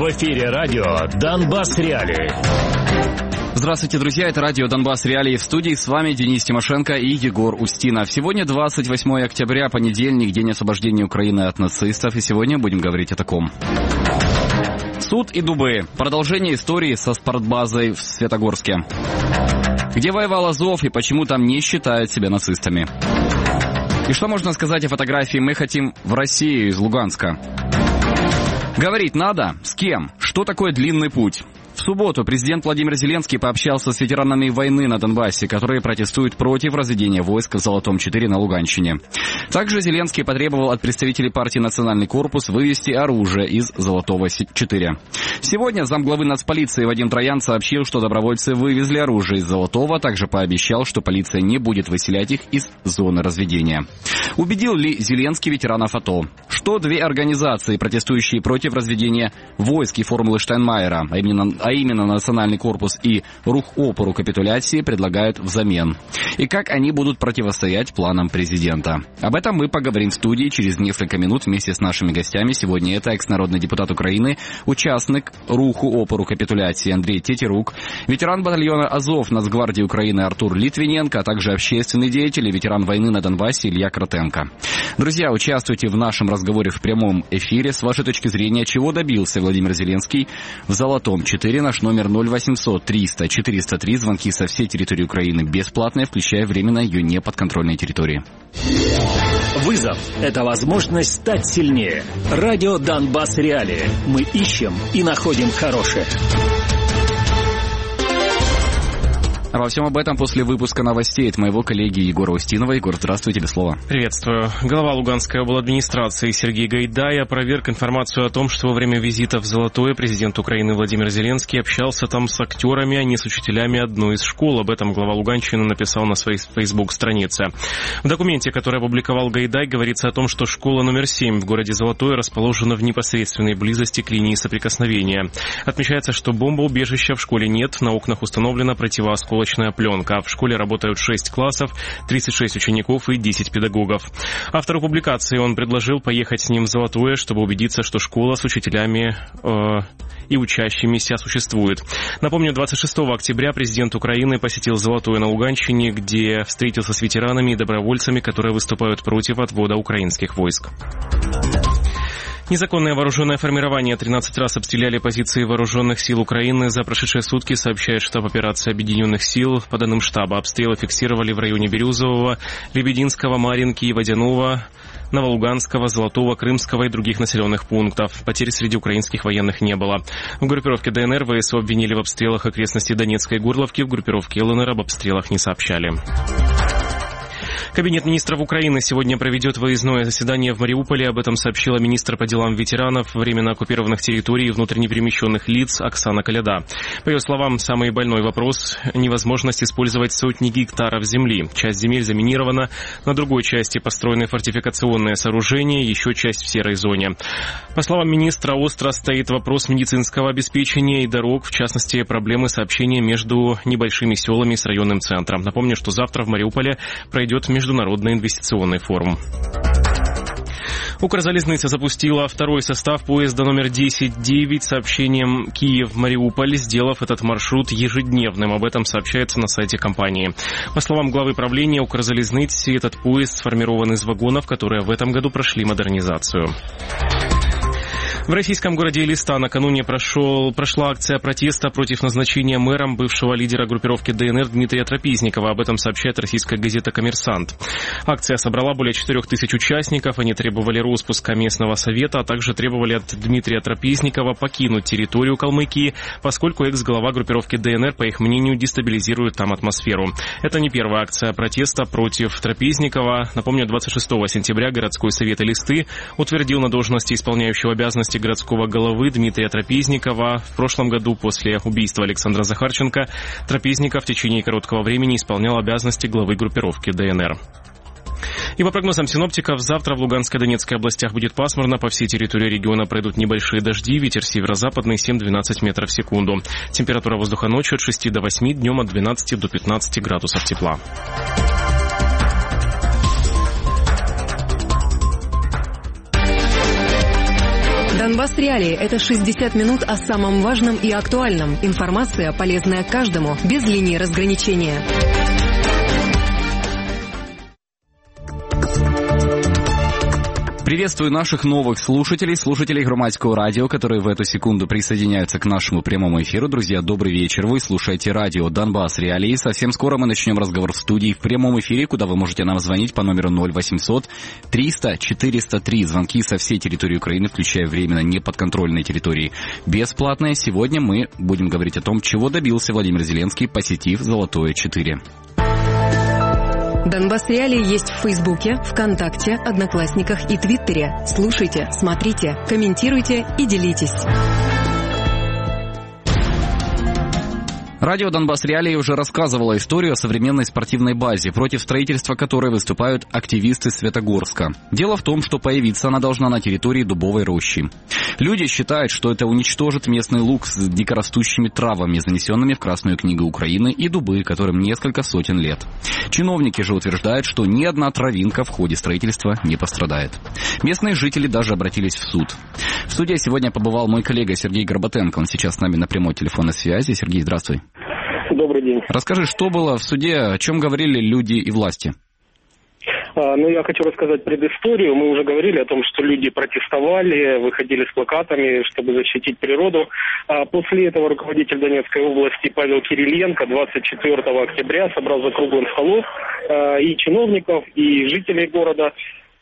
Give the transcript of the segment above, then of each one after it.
В эфире радио «Донбасс Реалии». Здравствуйте, друзья, это радио «Донбасс Реалии», в студии с вами Денис Тимошенко и Егор Устинов. Сегодня 28 октября, понедельник, день освобождения Украины от нацистов, и сегодня будем говорить о таком. Суд и дубы. Продолжение истории со спортбазой в Светогорске. Где воевал Азов и почему там не считают себя нацистами? И что можно сказать о фотографии «Мы хотим в Россию» из Луганска? Говорить надо? С кем? Что такое длинный путь? В субботу президент Владимир Зеленский пообщался с ветеранами войны на Донбассе, которые протестуют против разведения войск в Золотом-4 на Луганщине. Также Зеленский потребовал от представителей партии «Национальный корпус» вывести оружие из Золотого-4. Сегодня замглавы нацполиции Вадим Троян сообщил, что добровольцы вывезли оружие из Золотого, также пообещал, что полиция не будет выселять их из зоны разведения. Убедил ли Зеленский ветеранов АТО? Что две организации, протестующие против разведения войск и формулы Штайнмайера, а именно Национальный корпус и Рух опору капитуляции, предлагают взамен? И как они будут противостоять планам президента? Об этом мы поговорим в студии через несколько минут вместе с нашими гостями. Сегодня это экс-народный депутат Украины, участник Руху опору капитуляции Андрей Тетерук, ветеран батальона Азов Нацгвардии Украины Артур Литвиненко, а также общественный деятель и ветеран войны на Донбассе Илья Кротенко. Друзья, участвуйте в нашем разговоре в прямом эфире. С вашей точки зрения, чего добился Владимир Зеленский в Золотом-4? Наш номер 0800 300 403. Звонки со всей территории Украины бесплатные, включая временно ее неподконтрольные территории. Вызов – это возможность стать сильнее. Радио «Донбасс Реалии». Мы ищем и находим хорошее. Обо всем об этом после выпуска новостей от моего коллеги Егора Устинова. Егор, здравствуй, тебе слово. Приветствую. Глава Луганской обладминистрации Сергей Гайдай опроверг информацию о том, что во время визита в Золотое президент Украины Владимир Зеленский общался там с актерами, а не с учителями одной из школ. Об этом глава Луганщины написал на своей Facebook-странице. В документе, который опубликовал Гайдай, говорится о том, что школа номер 7 в городе Золотое расположена в непосредственной близости к линии соприкосновения. Отмечается, что бомбоубежища в школе нет, на окнах установлена противоосколочная пленка. В школе работают 6 классов, 36 учеников и 10 педагогов. Автору публикации он предложил поехать с ним в Золотое, чтобы убедиться, что школа с учителями и учащимися существует. Напомню, 26 октября президент Украины посетил Золотое на Луганщине, где встретился с ветеранами и добровольцами, которые выступают против отвода украинских войск. Незаконное вооруженное формирование 13 раз обстреляли позиции вооруженных сил Украины за прошедшие сутки, сообщает штаб операции Объединенных сил. По данным штаба, обстрелы фиксировали в районе Бирюзового, Лебединского, Марьинки и Водяного, Новолуганского, Золотого, Крымского и других населенных пунктов. Потерь среди украинских военных не было. В группировке ДНР ВСУ обвинили в обстрелах окрестностей Донецкой Горловки, в группировке ЛНР об обстрелах не сообщали. Кабинет министров Украины сегодня проведет выездное заседание в Мариуполе. Об этом сообщила министр по делам ветеранов, временно оккупированных территорий и внутренне перемещенных лиц Оксана Коляда. По ее словам, самый больной вопрос – невозможность использовать сотни гектаров земли. Часть земель заминирована, на другой части построены фортификационные сооружения, еще часть в серой зоне. По словам министра, остро стоит вопрос медицинского обеспечения и дорог, в частности, проблемы сообщения между небольшими селами с районным центром. Напомню, что завтра в Мариуполе пройдет Международный инвестиционный форум. Укрзалізниця запустила второй состав поезда номер 10-9 с сообщением Киев-Мариуполь, сделав этот маршрут ежедневным. Об этом сообщается на сайте компании. По словам главы правления Укрзалізниці, этот поезд сформирован из вагонов, которые в этом году прошли модернизацию. В российском городе Элиста накануне прошла акция протеста против назначения мэром бывшего лидера группировки ДНР Дмитрия Трапезникова. Об этом сообщает российская газета «Коммерсант». Акция собрала более 4000 участников. Они требовали распуска местного совета, а также требовали от Дмитрия Трапезникова покинуть территорию Калмыкии, поскольку экс-глава группировки ДНР, по их мнению, дестабилизирует там атмосферу. Это не первая акция протеста против Трапезникова. Напомню, 26 сентября городской совет Элисты утвердил на должности исполняющего обязанности городского головы Дмитрия Трапезникова. В прошлом году, после убийства Александра Захарченко, Трапезников в течение короткого времени исполнял обязанности главы группировки ДНР. И по прогнозам синоптиков, завтра в Луганской и Донецкой областях будет пасмурно. По всей территории региона пройдут небольшие дожди. Ветер северо-западный 7-12 метров в секунду. Температура воздуха ночью от 6 до 8, днем от 12 до 15 градусов тепла. Донбасс Реалии – это 60 минут о самом важном и актуальном. Информация, полезная каждому, без линии разграничения. Приветствую наших новых слушателей Громадского радио, которые в эту секунду присоединяются к нашему прямому эфиру. Друзья, добрый вечер. Вы слушаете радио Донбасс Реалии. Совсем скоро мы начнем разговор в студии в прямом эфире, куда вы можете нам звонить по номеру 0800 300 403. Звонки со всей территории Украины, включая временно неподконтрольные территории, бесплатные. Сегодня мы будем говорить о том, чего добился Владимир Зеленский, посетив Золотое 4. Донбасс Реалии есть в Фейсбуке, ВКонтакте, Одноклассниках и Твиттере. Слушайте, смотрите, комментируйте и делитесь. Радио Донбасс Реалии уже рассказывало историю о современной спортивной базе, против строительства которой выступают активисты Светогорска. Дело в том, что появиться она должна на территории Дубовой рощи. Люди считают, что это уничтожит местный луг с дикорастущими травами, занесенными в Красную книгу Украины, и дубы, которым несколько сотен лет. Чиновники же утверждают, что ни одна травинка в ходе строительства не пострадает. Местные жители даже обратились в суд. В суде сегодня побывал мой коллега Сергей Горбатенко. Он сейчас с нами на прямой телефонной связи. Сергей, здравствуй. Добрый день. Расскажи, что было в суде, о чем говорили люди и власти? Я хочу рассказать предысторию. Мы уже говорили о том, что люди протестовали, выходили с плакатами, чтобы защитить природу. После этого руководитель Донецкой области Павел Кириленко 24 октября собрал за круглым столом и чиновников, и жителей города.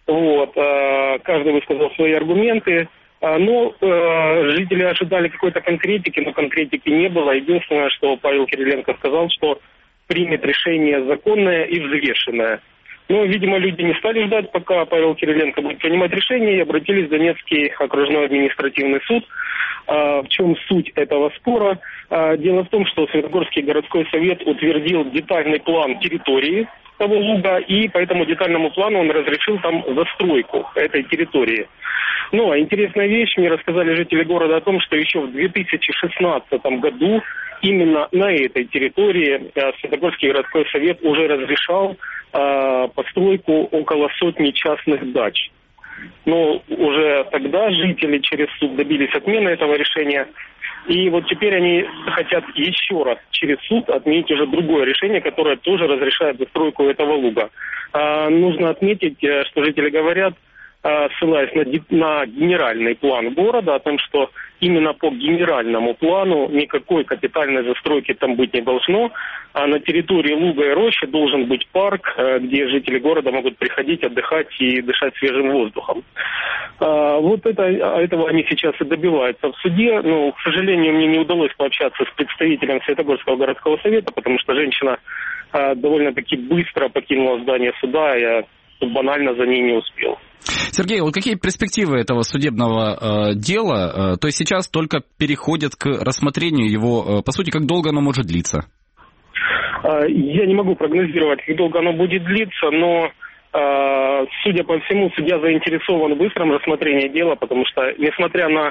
Каждый высказал свои аргументы. Но жители ожидали какой-то конкретики, но конкретики не было. Единственное, что Павел Кириленко сказал, что примет решение законное и взвешенное. Но, видимо, люди не стали ждать, пока Павел Кириленко будет принимать решение, и обратились в Донецкий окружной административный суд. В чем суть этого спора? Дело в том, что Светогорский городской совет утвердил детальный план территории того луга, и по этому детальному плану он разрешил там застройку этой территории. А интересная вещь, мне рассказали жители города о том, что еще в 2016 году именно на этой территории Светогорский городской совет уже разрешал постройку около сотни частных дач. Но уже тогда жители через суд добились отмены этого решения. И вот теперь они хотят еще раз через суд отменить уже другое решение, которое тоже разрешает застройку этого луга. Нужно отметить, что жители говорят, ссылаясь на генеральный план города, о том, что именно по генеральному плану никакой капитальной застройки там быть не должно, а на территории луга и рощи должен быть парк, где жители города могут приходить, отдыхать и дышать свежим воздухом. Этого они сейчас и добиваются в суде. Но, к сожалению, мне не удалось пообщаться с представителем Светогорского городского совета, потому что женщина довольно-таки быстро покинула здание суда, я банально за ней не успел. Сергей, какие перспективы этого судебного дела? То есть сейчас только переходят к рассмотрению его, по сути, как долго оно может длиться? Я не могу прогнозировать, как долго оно будет длиться, но, судя по всему, судья заинтересован в быстром рассмотрении дела, потому что, несмотря на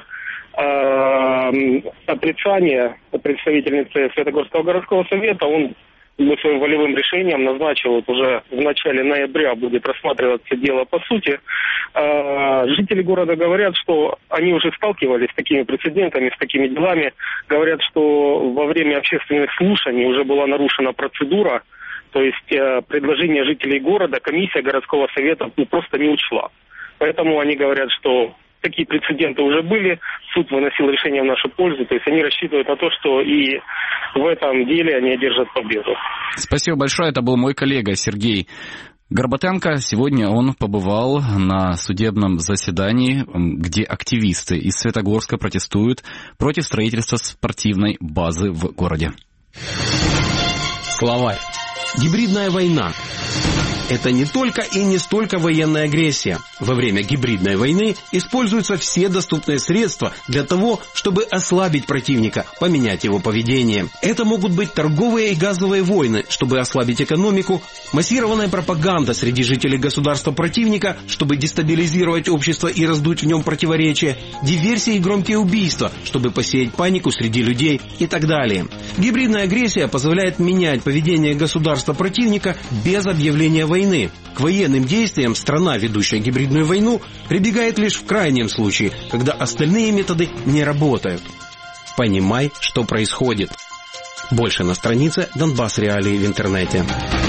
отрицание представительницы Светогорского городского совета, он своим волевым решением назначил, уже в начале ноября будет рассматриваться дело по сути. Жители города говорят, что они уже сталкивались с такими прецедентами, с такими делами. Говорят, что во время общественных слушаний уже была нарушена процедура, то есть предложение жителей города комиссия городского совета просто не учла. Поэтому они говорят, что такие прецеденты уже были, суд выносил решение в нашу пользу, то есть они рассчитывают на то, что и в этом деле они одержат победу. Спасибо большое, это был мой коллега Сергей Горбатенко. Сегодня он побывал на судебном заседании, где активисты из Светогорска протестуют против строительства спортивной базы в городе. Словарь. Гибридная война. Это не только и не столько военная агрессия. Во время гибридной войны используются все доступные средства для того, чтобы ослабить противника, поменять его поведение. Это могут быть торговые и газовые войны, чтобы ослабить экономику, массированная пропаганда среди жителей государства противника, чтобы дестабилизировать общество и раздуть в нем противоречия, диверсии и громкие убийства, чтобы посеять панику среди людей и так далее. Гибридная агрессия позволяет менять поведение государства противника без объявления войны войны. К военным действиям страна, ведущая гибридную войну, прибегает лишь в крайнем случае, когда остальные методы не работают. Понимай, что происходит. Больше на странице Донбасс Реалии в интернете.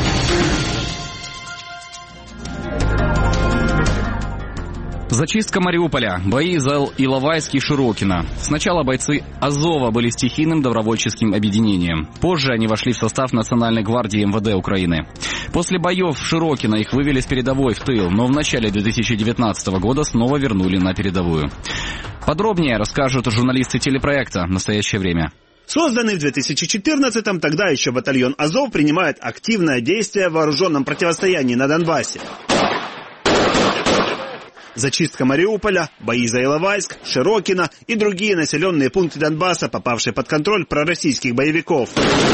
Зачистка Мариуполя. Бои за Иловайск и Широкино. Сначала бойцы Азова были стихийным добровольческим объединением. Позже они вошли в состав Национальной гвардии МВД Украины. После боев в Широкино их вывели с передовой в тыл, но в начале 2019 года снова вернули на передовую. Подробнее расскажут журналисты телепроекта «Настоящее время». Созданный в 2014-м, тогда еще батальон «Азов» принимает активное действие в вооруженном противостоянии на Донбассе. Зачистка Мариуполя, бои за Иловайск, Широкино и другие населенные пункты Донбасса, попавшие под контроль пророссийских боевиков.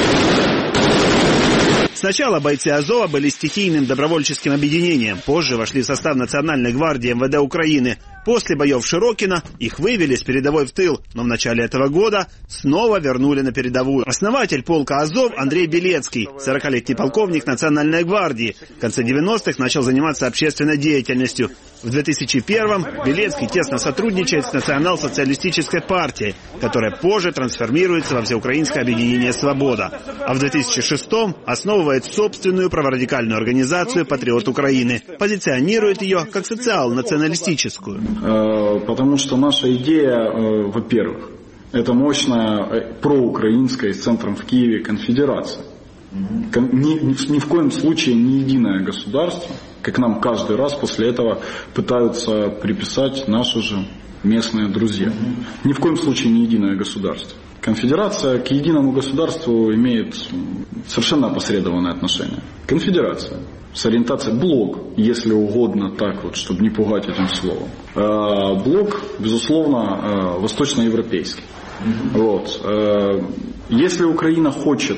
Сначала бойцы Азова были стихийным добровольческим объединением, позже вошли в состав Национальной гвардии МВД Украины. После боев в Широкино их вывели с передовой в тыл, но в начале этого года снова вернули на передовую. Основатель полка Азов Андрей Белецкий, 40-летний полковник Национальной гвардии. В конце 90-х начал заниматься общественной деятельностью. В 2001-м Белецкий тесно сотрудничает с Национал-социалистической партией, которая позже трансформируется во Всеукраинское объединение «Свобода». А в 2006-м основывает собственную праворадикальную организацию «Патриот Украины». Позиционирует ее как социал-националистическую. Потому что наша идея, во-первых, это мощная проукраинская с центром в Киеве конфедерация. Ни в коем случае не единое государство, как нам каждый раз после этого пытаются приписать наши же местные друзья. Ни в коем случае не единое государство. Конфедерация к единому государству имеет совершенно опосредованное отношение. Конфедерация с ориентацией блок, если угодно так вот, чтобы не пугать этим словом. Блок, безусловно, восточноевропейский. Вот. Если Украина хочет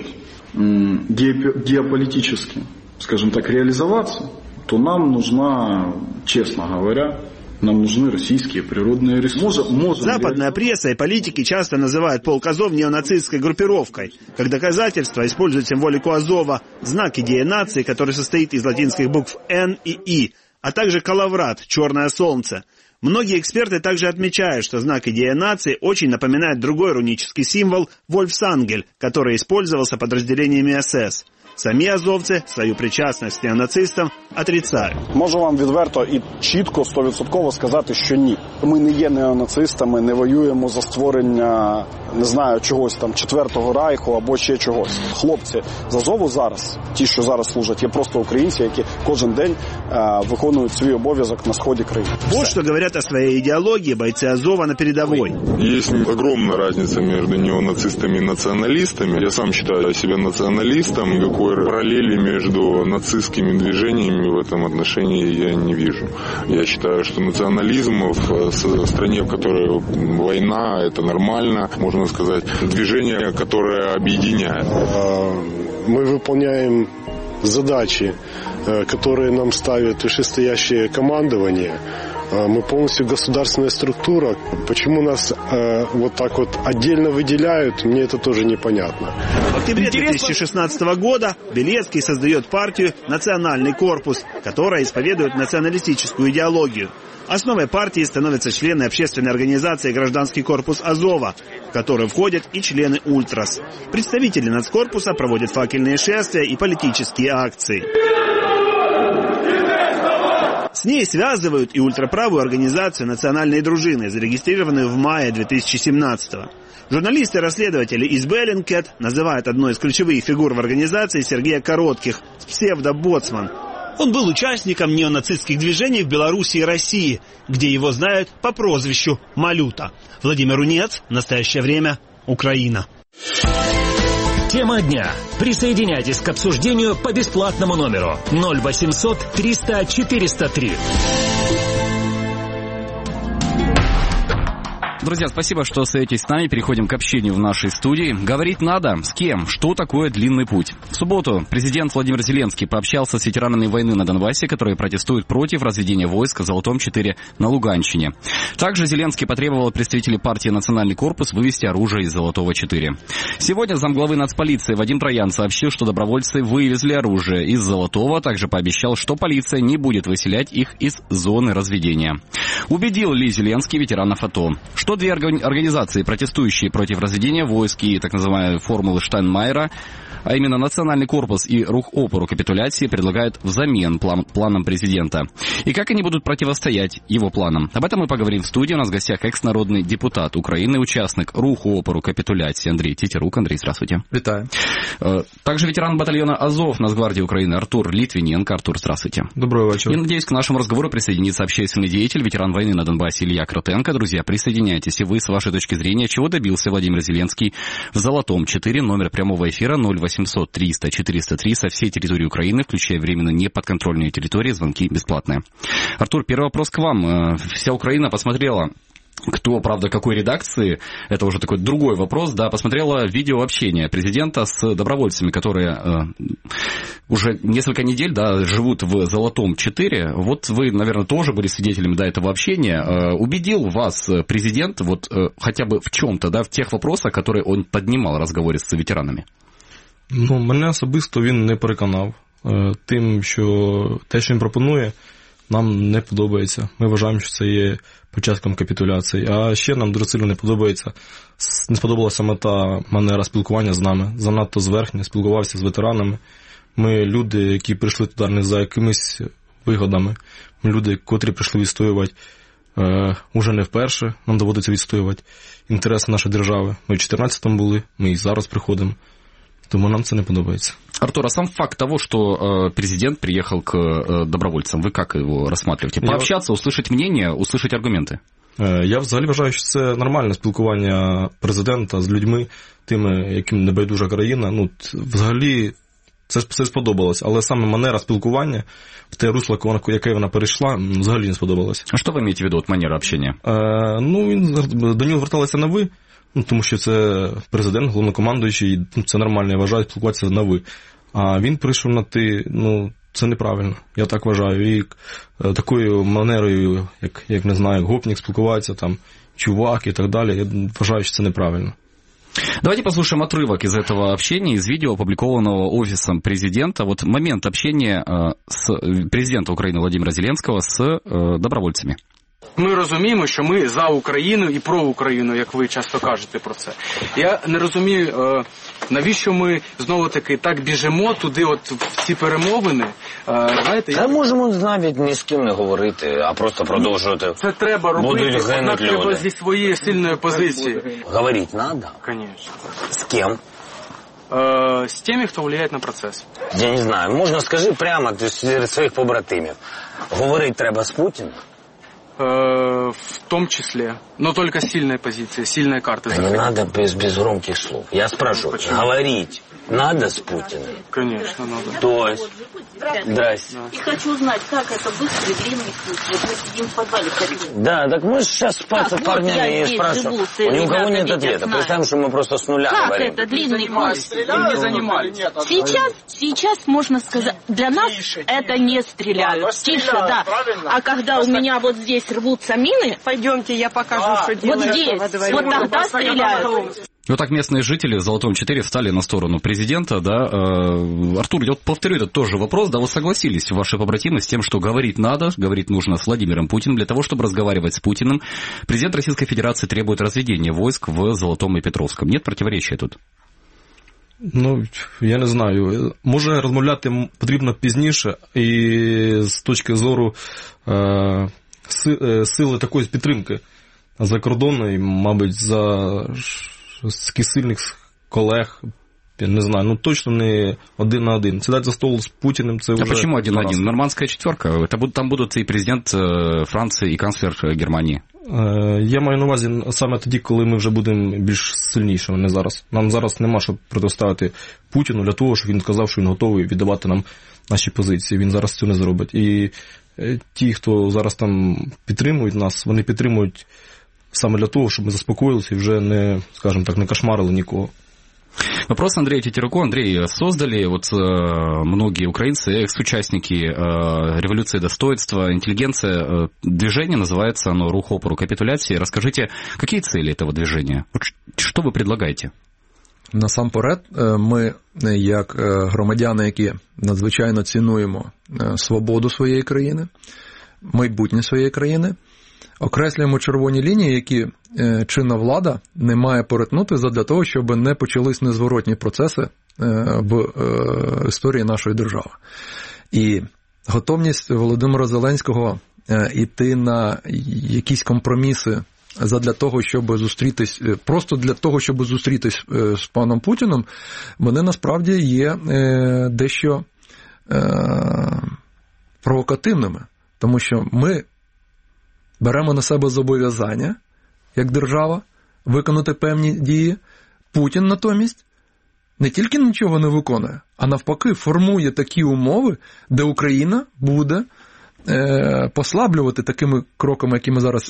геополитически, скажем так, реализоваться, то нам нужна, честно говоря, нам нужны российские природные ресурсы. Западная пресса и политики часто называют полк Азов неонацистской группировкой. Как доказательство используют символику Азова, знак идеи нации, который состоит из латинских букв «Н» и «И», а также калаврат «Черное солнце». Многие эксперты также отмечают, что знак идеи нации очень напоминает другой рунический символ «Вольфсангель», который использовался подразделениями СС. Самі азовці свою причасність неонацистам отрицають. Можу вам відверто і чітко, 100% сказати, що ні. Ми не є неонацистами, не воюємо за створення, не знаю, чогось там, Четвертого Райху або ще чогось. Хлопці з Азову зараз, ті, що зараз служать, є просто українці, які кожен день виконують свій обов'язок на сході країни. Вот что говорят о своей идеологии бойцы Азова на передовой. Есть огромная разница между неонацистами и националистами. Я сам считаю себя националистом, никакой параллели между нацистскими движениями в этом отношении я не вижу. Я считаю, что национализм в стране, в которой война, это нормально, можно сказать, движение, которое объединяет. Мы выполняем задачи, которые нам ставит вышестоящее командование. Мы полностью государственная структура. Почему нас вот так вот отдельно выделяют, мне это тоже непонятно. В октябре 2016 года Белецкий создает партию «Национальный корпус», которая исповедует националистическую идеологию. Основой партии становятся члены общественной организации «Гражданский корпус Азова», в которую входят и члены «Ультрас». Представители нацкорпуса проводят факельные шествия и политические акции. С ней связывают и ультраправую организацию «Национальные дружины», зарегистрированную в мае 2017-го. Журналисты-расследователи из Bellingcat называют одной из ключевых фигур в организации Сергея Коротких, псевдо-боцман. Он был участником неонацистских движений в Беларуси и России, где его знают по прозвищу Малюта. Владимир Унец, «Настоящее время», Украина. Тема дня. Присоединяйтесь к обсуждению по бесплатному номеру 0800 300 403. Друзья, спасибо, что остаетесь с нами. Переходим к общению в нашей студии. Говорить надо. С кем? Что такое длинный путь? В субботу президент Владимир Зеленский пообщался с ветеранами войны на Донбассе, которые протестуют против разведения войск в Золотом-4 на Луганщине. Также Зеленский потребовал от представителей партии «Национальный корпус» вывести оружие из Золотого-4. Сегодня замглавы нацполиции Вадим Троян сообщил, что добровольцы вывезли оружие из Золотого, также пообещал, что полиция не будет выселять их из зоны разведения. Убедил ли Зеленский ветеранов АТО? Что две организации, протестующие против разведения войск и так называемой формулы Штайнмайера, а именно Национальный корпус и Рух опору капитуляции, предлагают взамен планам президента. И как они будут противостоять его планам? Об этом мы поговорим в студии. У нас в гостях экс-народный депутат Украины, участник Руху опору капитуляции Андрей Тетерук. Андрей, здравствуйте. Витаю. Также ветеран батальона Азов Нацгвардии Украины Артур Литвиненко. Артур, здравствуйте. Доброго вечера. И, надеюсь, к нашему разговору присоединится общественный деятель, ветеран войны на Донбассе Илья Кротенко. Друзья, присоединяйтесь. И вы, с вашей точки зрения, чего добился Владимир Зеленский в Золотом-4, номер прямого эфира 0800 300 403 со всей территории Украины, включая временно неподконтрольные территории, звонки бесплатные. Артур, первый вопрос к вам. Вся Украина посмотрела, кто, правда, какой редакции, это уже такой другой вопрос, да, посмотрела видео общения президента с добровольцами, которые уже несколько недель, да, живут в Золотом-4. Вот вы, наверное, тоже были свидетелями, да, этого общения. Убедил вас президент вот хотя бы в чем-то, да, в тех вопросах, которые он поднимал в разговоре с ветеранами? Ну, мене особисто він не переконав тим, що те, що він пропонує, нам не подобається. Ми вважаємо, що це є початком капітуляції. А ще нам дуже сильно не сподобалася мета манера спілкування з нами. Занадто зверхньо спілкувався з ветеранами. Ми люди, які прийшли туди не за якимись вигодами. Ми люди, котрі прийшли відстоювати уже не вперше. Нам доводиться відстоювати інтереси нашої держави. Ми в 2014-му були, ми і зараз приходимо. Тому нам це не подобається. Артур, а сам факт того, что президент приехал к добровольцам, вы как его рассматриваете? Пообщаться, услышать мнение, услышать аргументи? Я взагалі вважаю, що це нормальне спілкування президента з людьми, тими, яким небайдужа країна. Ну, взагалі, це сподобалось. Але саме манера спілкування, в те русло, яке вона перейшла, взагалі не сподобалось. А що ви маєте в виду, манера общення? Ну, до нього зверталися на «ви». Ну, тому що це президент, головнокомандуючий, це нормально, я вважаю, спілкуватися на «ви». А він прийшов на «ти», ну, це неправильно, я так вважаю. І такою манерою, як не знаю, гопник спілкуватися, там, чувак і так далі, я вважаю, що це неправильно. Давайте послушаем отрывок из этого общения, из видео, опубликованного Офисом президента. Вот момент общения с президента Украины Владимира Зеленского с добровольцами. Ми розуміємо, що ми за Україну і про Україну, як ви часто кажете про це. Я не розумію, навіщо ми знову-таки так біжимо туди, от в ці перемовини. Знаєте, Та можемо навіть ні з ким не говорити, а просто продовжувати. Це треба робити, однак треба зі своєї сильної позиції. Говорити треба? Звісно. З ким? З тими, хто впливає на процес. Я не знаю, можна скажи прямо серед своїх побратимів. Говорити треба з Путіним? В том числе, но только сильная позиция, сильная карта. Не надо без громких слов. Я спрашиваю, говорить надо с Путиным? Конечно, надо. То есть, здрасте. И хочу узнать, как это быстрый и длинный путь. Вот мы сидим в подвале. Да, так мы сейчас с парнями и спрашиваем. Ни у кого нет ответа. Представим, что мы просто с нуля как говорим. Как это длинный путь? Не занимались. Сейчас можно сказать, для нас это не стреляют. Тише, да. А когда у меня вот здесь рвутся мины, пойдемте, я покажу, что делать. Вот здесь, вот тогда стреляют. Вот так местные жители в Золотом-4 встали на сторону президента, да. Артур, я вот повторю этот тоже вопрос, да, вы согласились, ваши побратимы, с тем, что говорить надо, говорить нужно с Владимиром Путиным. Для того, чтобы разговаривать с Путиным, президент Российской Федерации требует разведения войск в Золотом и Петровском. Нет противоречия тут? Ну, я не знаю. Може розмовляти потрібно пізніше і з точки зору сили такої підтримки закордонної, мабуть, за таких сильних колег, я не знаю, ну точно не один на один. Сідати за стол з Путіним, це вже... А почему один на один? Нормандская четверка. Там будут и президент Франции, и канцлер Германії. Я маю на увазі саме тоді, коли ми вже будемо більш сильнішими, не зараз. Нам зараз нема що протиставити Путіну для того, щоб він сказав, що він готовий віддавати нам наші позиції. Він зараз цього не зробить. І ті, хто зараз там підтримують нас, вони підтримують саме для того, щоб ми заспокоїлися і вже не, скажімо так, не кошмарили нікого. Вопрос Андрею Тетеруку. Андрей, создали вот многие украинцы, экс-участники революции достоинства, интеллигенция. Движение называется оно «Рух опору капитуляции». Расскажите, какие цели этого движения? Что вы предлагаете? Насамперед, ми, як громадяни, які надзвичайно цінуємо свободу своєї країни, майбутнє своєї країни, окреслюємо червоні лінії, які чинна влада не має перетнути задля того, щоб не почались незворотні процеси в історії нашої держави. І готовність Володимира Зеленського йти на якісь компроміси задля того, щоб зустрітись, просто для того, щоб зустрітись з паном Путіним, вони насправді є дещо провокативними. Тому що ми беремо на себе зобов'язання, як держава, виконати певні дії. Путін натомість не тільки нічого не виконує, а навпаки формує такі умови, де Україна буде послаблювати такими кроками, які ми зараз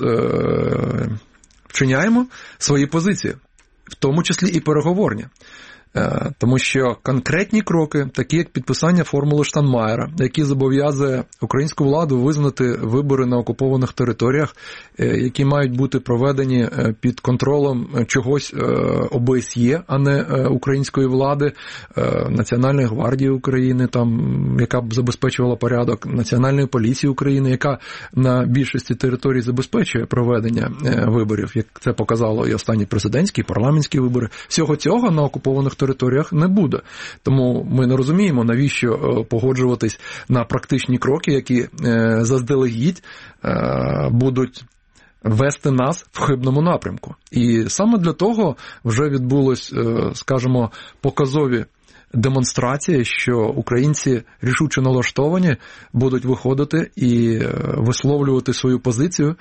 вчиняємо, свої позиції, в тому числі і переговорні. Тому що конкретні кроки, такі як підписання формули Штайнмаєра, які зобов'язує українську владу визнати вибори на окупованих територіях, які мають бути проведені під контролем чогось ОБСЄ, а не української влади, Національної гвардії України, там, яка б забезпечувала порядок, Національної поліції України, яка на більшості територій забезпечує проведення виборів, як це показало і останні президентські, і парламентські вибори. Всього цього на окупованих територіях не буде. Тому ми не розуміємо, навіщо погоджуватись на практичні кроки, які заздалегідь будуть вести нас в хибному напрямку. І саме для того вже відбулось, скажімо, показові демонстрації, що українці рішуче налаштовані будуть виходити і висловлювати свою позицію,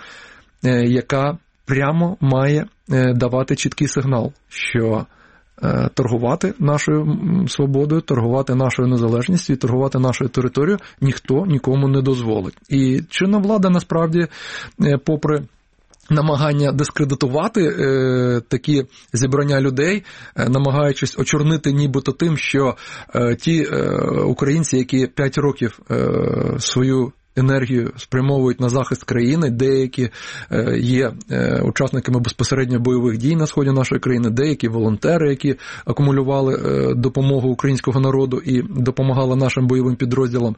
яка прямо має давати чіткий сигнал, що торгувати нашою свободою, торгувати нашою незалежністю і торгувати нашою територією ніхто нікому не дозволить. І чинна влада насправді, попри намагання дискредитувати такі зібрання людей, намагаючись очорнити нібито тим, що ті українці, які 5 років свою енергію спрямовують на захист країни, деякі є учасниками безпосередньо бойових дій на сході нашої країни, деякі волонтери, які акумулювали допомогу українського народу і допомагали нашим бойовим підрозділам.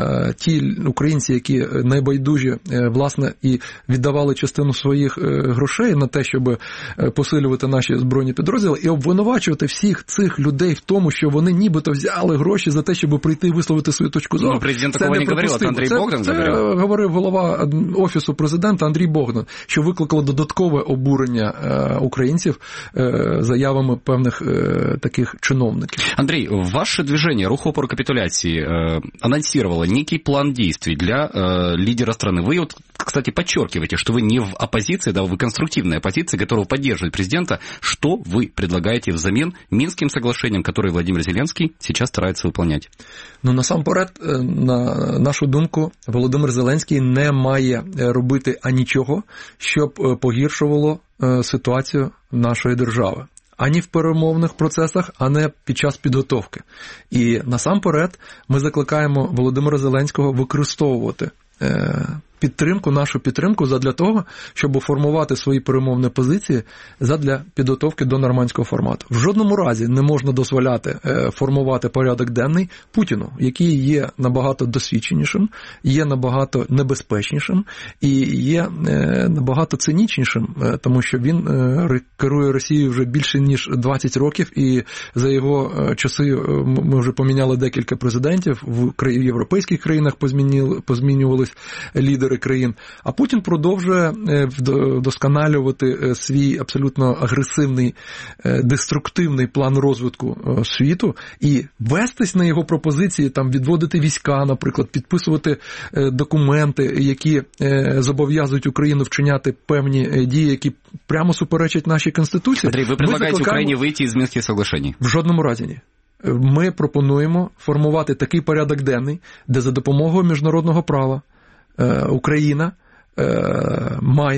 Ті українці, які найбайдужі, власне, і віддавали частину своїх грошей на те, щоб посилювати наші збройні підрозділи, і обвинувачувати всіх цих людей в тому, що вони нібито взяли гроші за те, щоб прийти і висловити свою точку зору. Президент такого не говорив, Андрій Богдан це говорив голова Офісу президента Андрій Богдан, що викликало додаткове обурення українців заявами певних таких чиновників. Андрей, ваше движение «Рух опору капитуляции» анонсировало некий план действий для лидера страны. Вы, вот, кстати, подчеркиваете, что вы не в оппозиции, да, вы конструктивная оппозиция, готова поддерживать президента. Что вы предлагаете взамен Минским соглашениям, которые Владимир Зеленский сейчас старается выполнять? Ну, насамперед, на нашу думку, Володимир Зеленський не має робити анічого, щоб погіршувало ситуацію нашої держави. Ані в перемовних процесах, а не під час підготовки. І насамперед ми закликаємо Володимира Зеленського використовувати нашу підтримку задля того, щоб формувати свої перемовні позиції задля підготовки до нормандського формату. В жодному разі не можна дозволяти формувати порядок денний Путіну, який є набагато досвідченішим, є набагато небезпечнішим і є набагато цинічнішим, тому що він керує Росією вже більше ніж 20 років, і за його часи ми вже поміняли декілька президентів, в європейських країнах позмінювались лідери країн, а Путін продовжує вдосконалювати свій абсолютно агресивний, деструктивний план розвитку світу і вестись на його пропозиції, там, відводити війська, наприклад, підписувати документи, які зобов'язують Україну вчиняти певні дії, які прямо суперечать нашій Конституції. Андрій, ви предлагаєте Україні вийти із Мінських соглашень? В жодному разі ні. Ми пропонуємо формувати такий порядок денний, де за допомогою міжнародного права Україна має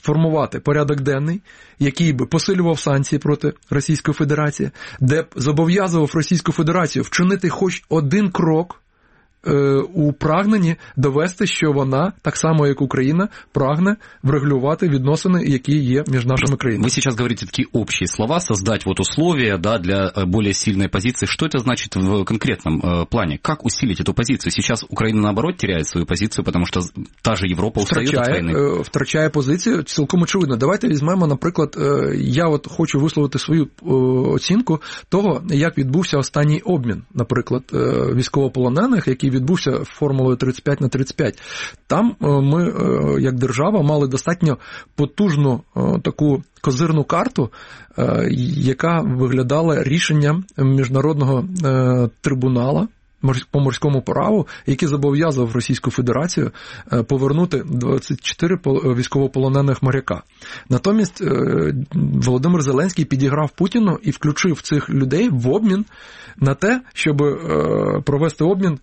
сформувати порядок денний, який би посилював санкції проти Російської Федерації, де б зобов'язував Російську Федерацію вчинити хоч один крок у прагненні довести, що вона, так само як Україна, прагне врегулювати відносини, які є між нашими країнами. Вы сейчас говорите такие общие слова, создать вот условия, да, для более сильной позиции. Что это значит в конкретном плане? Как усилить эту позицию? Сейчас Украина, наоборот, теряет свою позицию, потому что та же Європа устає від війни. Втрачає позицію, цілком очевидно. Давайте візьмемо, наприклад, я от хочу висловити свою оцінку того, як відбувся останній обмін, наприклад, військовополонених, який відбувся формулою 35/35. Там ми, як держава, мали достатньо потужну таку козирну карту, яка виглядала рішенням міжнародного трибунала по морському праву, який зобов'язав Російську Федерацію повернути 24 військовополонених моряка. Натомість Володимир Зеленський підіграв Путіну і включив цих людей в обмін на те, щоб провести обмін,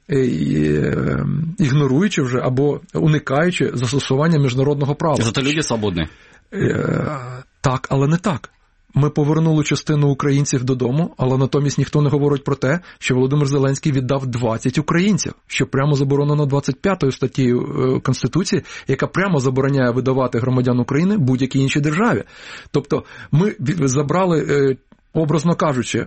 ігноруючи вже або уникаючи застосування міжнародного права. Зато люди свободні. Так, але не так. Ми повернули частину українців додому, але натомість ніхто не говорить про те, що Володимир Зеленський віддав 20 українців, що прямо заборонено 25-ю статтею Конституції, яка прямо забороняє видавати громадян України будь-якій іншій державі. Тобто ми забрали, образно кажучи,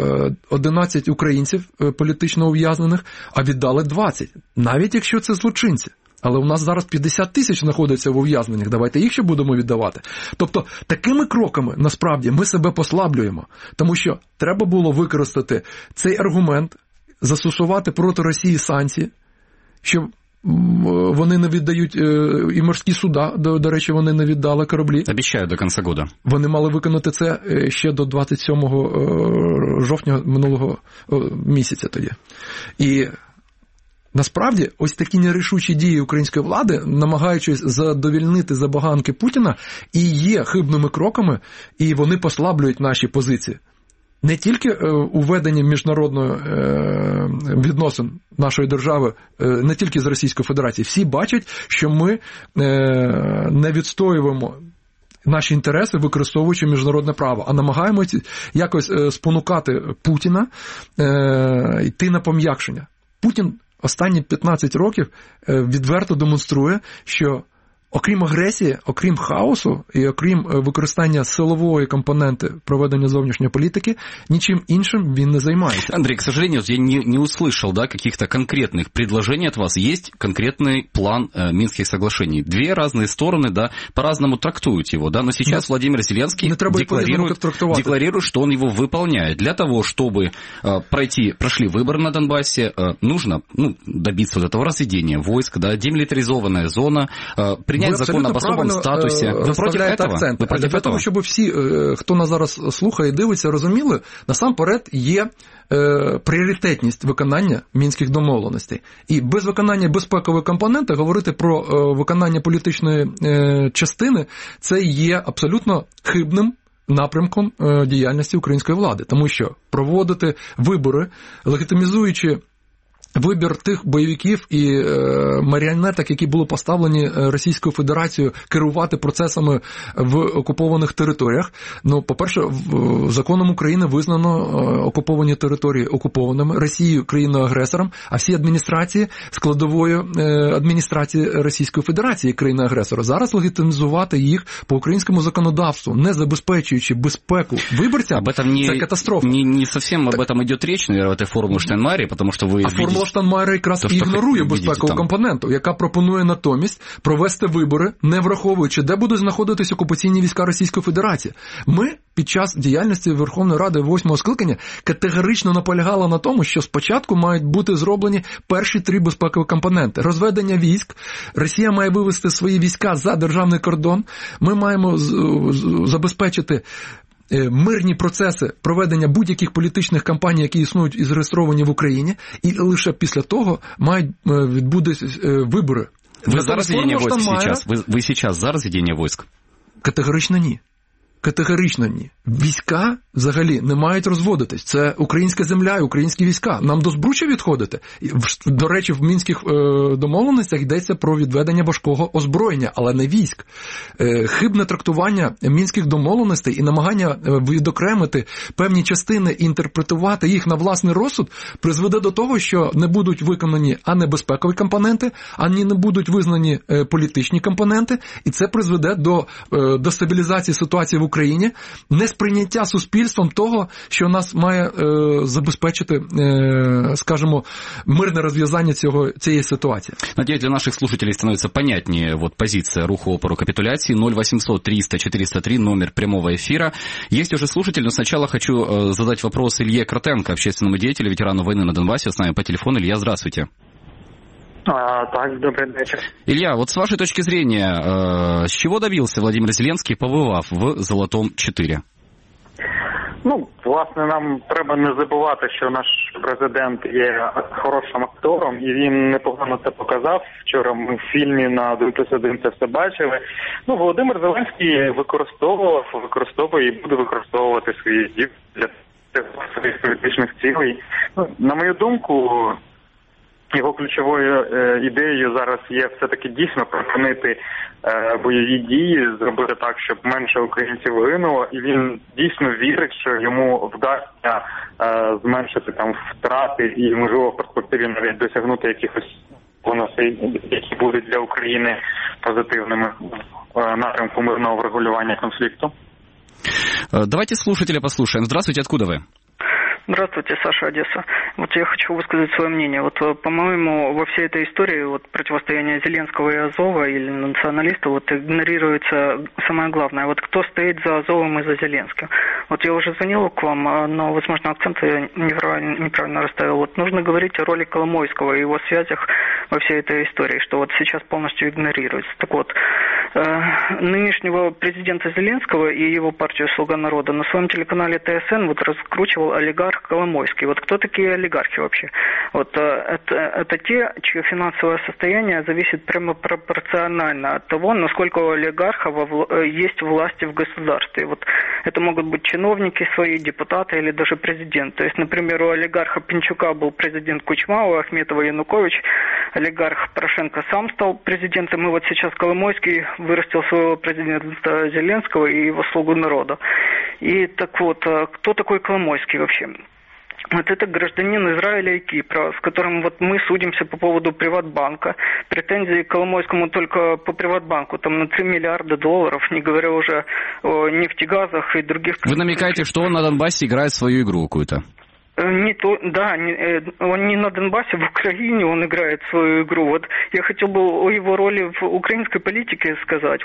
11 українців політично ув'язнених, а віддали 20, навіть якщо це злочинці. Але у нас зараз 50 тисяч знаходиться в ув'язненнях, давайте їх ще будемо віддавати. Тобто такими кроками, насправді, ми себе послаблюємо, тому що треба було використати цей аргумент, застосувати проти Росії санкції, що вони не віддають і морські суда, до речі, вони не віддали кораблі. Обіцяють до кінця року. Вони мали виконати це ще до 27 жовтня минулого місяця тоді. І насправді, ось такі нерішучі дії української влади, намагаючись задовільнити забаганки Путіна, і є хибними кроками, і вони послаблюють наші позиції. Не тільки у веденні міжнародної відносин нашої держави, не тільки з Російською Федерацією. Всі бачать, що ми не відстоюємо наші інтереси, використовуючи міжнародне право, а намагаємося якось спонукати Путіна йти на пом'якшення. Путін останні 15 років відверто демонструє, що окрім агресії, окрім хаосу і окрім використання силової компоненти проведення зовнішньої політики, ничем іншим він не займається. Андрей, к сожалению, я не услышал, да, каких-то конкретных предложений от вас. Есть конкретный план Минских соглашений. Две разные стороны, да, по-разному трактуют его, да, но сейчас Владимир Зеленский декларирует, что он его выполняет. Для того, чтобы прошли выборы на Донбассе, нужно добиться вот этого разведения войск, да, демилитаризованная зона, принять закон об особом статусі. Ви проти акцент. Для того, щоб всі, хто нас зараз слухає і дивиться, розуміли, насамперед є пріоритетність виконання Мінських домовленостей. І без виконання безпекової компоненти говорити про виконання політичної частини – це є абсолютно хибним напрямком діяльності української влади. Тому що проводити вибори, легітимізуючи вибір тих бойовиків і маріонеток, які були поставлені Російською Федерацією керувати процесами в окупованих територіях. По-перше, законом України визнано окуповані території окупованими, Росією країною-агресором, а всі адміністрації складовою адміністрації Російської Федерації країни-агресора. Зараз легітимізувати їх по українському законодавству, не забезпечуючи безпеку виборцям, це катастрофа. Не совсем об этом идет речь, наверное, в этой формуле Штайнмайера, потому что вы... Формула Штайнмайера якраз і ігнорує безпекову компоненту, яка пропонує натомість провести вибори, не враховуючи, де будуть знаходитись окупаційні війська Російської Федерації. Ми під час діяльності Верховної Ради 8-го скликання категорично наполягали на тому, що спочатку мають бути зроблені перші 3 безпекові компоненти. Розведення військ, Росія має вивести свої війська за державний кордон, ми маємо забезпечити мирні процеси проведення будь-яких політичних кампаній, які існують і зареєстровані в Україні, і лише після того мають відбутися вибори. Ви за розведення військ зараз? Ви зараз за розведення військ? Категорично ні. Категорично ні. Війська взагалі не мають розводитись. Це українська земля і українські війська. Нам до Збруча відходити? До речі, в мінських домовленостях йдеться про відведення важкого озброєння, але не військ. Хибне трактування мінських домовленостей і намагання відокремити певні частини і інтерпретувати їх на власний розсуд призведе до того, що не будуть виконані ані безпекові компоненти, ані не будуть визнані політичні компоненти, і це призведе до дестабілізації ситуації в Україні, несприйняття суспільством того, що нас має забезпечити, скажімо, мирне розв'язання цієї ситуації. Надеюсь, для наших слушателей становится понятнее позиция руху опору капитуляции. 0800 300 403, номер прямого эфира. Есть уже слушатель, но сначала хочу задать вопрос Илье Кротенко, общественному деятелю, ветерану войны на Донбассе. С нами по телефону. Илья, здравствуйте. Так, добрый вечер. Илья, вот с вашей точки зрения, с чего добился Владимир Зеленский, побывав в Золотом-4? Власне, нам треба не забувати, що наш президент є хорошим актором, і він непогано це показав. Вчора ми в фільмі на 1+1 це все бачили. Володимир Зеленський використовує і буде використовувати свої дії для своїх політичних цілей. На мою думку, його ключовою ідеєю зараз є все-таки дійсно припинити бойові дії, зробити так, щоб менше українців гинуло, і він дійсно вірить, що йому вдасться зменшити втрати і, можливо, в перспективі навіть досягнути якихось бонусів, які будуть для України позитивними в напрямку мирного врегулювання конфлікту. Давайте слушателя послушаем. Здравствуйте, откуда вы? Здравствуйте, Саша, Одесса. Я хочу высказать свое мнение. По-моему, во всей этой истории противостояния Зеленского и Азова или националистов игнорируется самое главное. Кто стоит за Азовом и за Зеленским? Я уже звонил к вам, но, возможно, акценты неправильно расставил. Нужно говорить о роли Коломойского и его связях во всей этой истории, что сейчас полностью игнорируется. Нынешнего президента Зеленского и его партию «Слуга народа» на своем телеканале ТСН раскручивал олигарх Коломойский. Кто такие олигархи вообще? Это те, чье финансовое состояние зависит прямо пропорционально от того, насколько у олигарха есть власти в государстве. Это могут быть чиновники свои, депутаты или даже президент. То есть, например, у олигарха Пинчука был президент Кучма, у Ахметова Янукович, олигарх Порошенко сам стал президентом, и сейчас Коломойский вырастил своего президента Зеленского и его «Слугу народа». И кто такой Коломойский вообще? Это гражданин Израиля и Кипра, с которым мы судимся по поводу Приватбанка. Претензии к Коломойскому только по Приватбанку, на $3 миллиарда, не говоря уже о нефтегазах и других... Вы намекаете, что он на Донбассе играет свою игру какую-то? Он не на Донбассе, в Украине он играет свою игру. Я хотел бы о его роли в украинской политике сказать.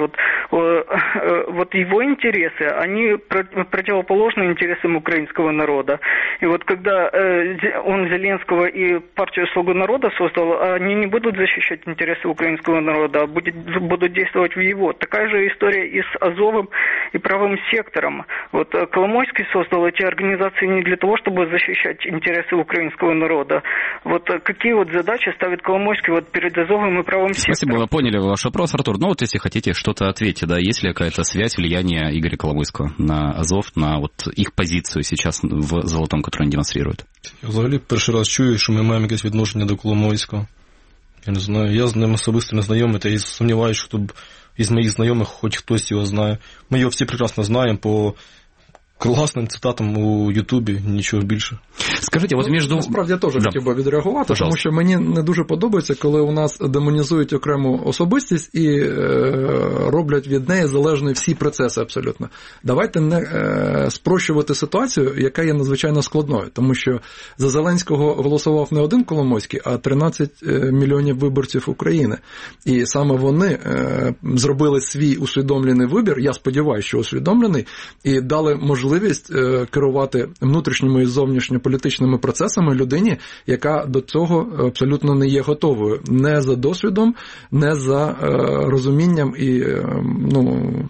Его интересы, они противоположны интересам украинского народа. И когда он Зеленского и партию «Слугу народа» создал, они не будут защищать интересы украинского народа, а будут действовать в его. Такая же история и с Азовом, и правым сектором. Коломойский создал эти организации не для того, чтобы защищать интересы украинского народа. Какие задачи ставит Коломойский перед Азовом и правым сектором? Спасибо, поняли ваш вопрос, Артур. Если хотите что-то ответьте, есть ли какая-то связь, влияние Игоря Коломойского на Азов, на их позицию сейчас в Золотом, которую они демонстрируют? Я взагалі перший раз чую, що ми маємо якесь відношення до Коломойського. Я не знаю, я з ним особисто не знайомий, та я сумніваюся, що із моїх знайомих хоч хтось його знає. Ми його всі прекрасно знаємо по класним цитатам у Ютубі, нічого більше. Скажіть, насправді я теж хотів би відреагувати, пожалуйста. Тому що мені не дуже подобається, коли у нас демонізують окрему особистість і роблять від неї залежні всі процеси абсолютно. Давайте не спрощувати ситуацію, яка є надзвичайно складною, тому що за Зеленського голосував не один Коломойський, а 13 мільйонів виборців України. І саме вони зробили свій усвідомлений вибір, я сподіваюся, що усвідомлений, і дали можливість керувати внутрішніми і зовнішньополітичними процесами людині, яка до цього абсолютно не є готовою. Не за досвідом, не за розумінням і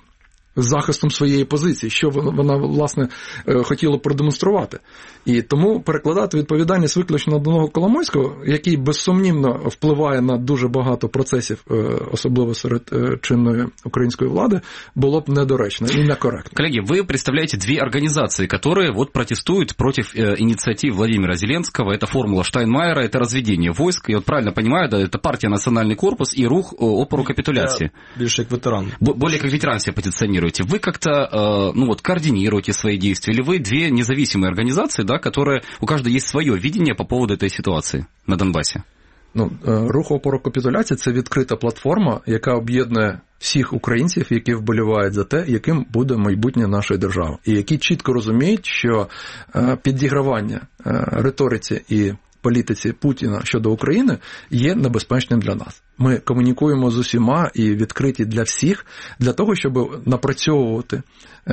захистом своєї позиції, що вона, власне, хотіла продемонструвати. І тому перекладати відповідальність виключно на одного Коломойського, який безсумнівно впливає на дуже багато процесів, особливо серед чинної української влади, було б недоречно и некорректно. Коллеги, вы представляете две организации, которые вот протестуют против инициатив Владимира Зеленского. Это формула Штайнмайера, это разведение войск. И вот правильно понимаю, да, это партия «Национальный корпус» и рух опору капитуляции. Больше как ветеран. Более как ветеран себя позиционируете. Вы как-то координируете свои действия? Или вы две независимые организации, да, которые у каждой есть свое видение по поводу этой ситуации на Донбассе? Рух опору капітуляції – це відкрита платформа, яка об'єднує всіх українців, які вболівають за те, яким буде майбутнє нашої держави. І які чітко розуміють, що підігравання риториці і політиці Путіна щодо України є небезпечним для нас. Ми комунікуємо з усіма і відкриті для всіх, для того, щоб напрацьовувати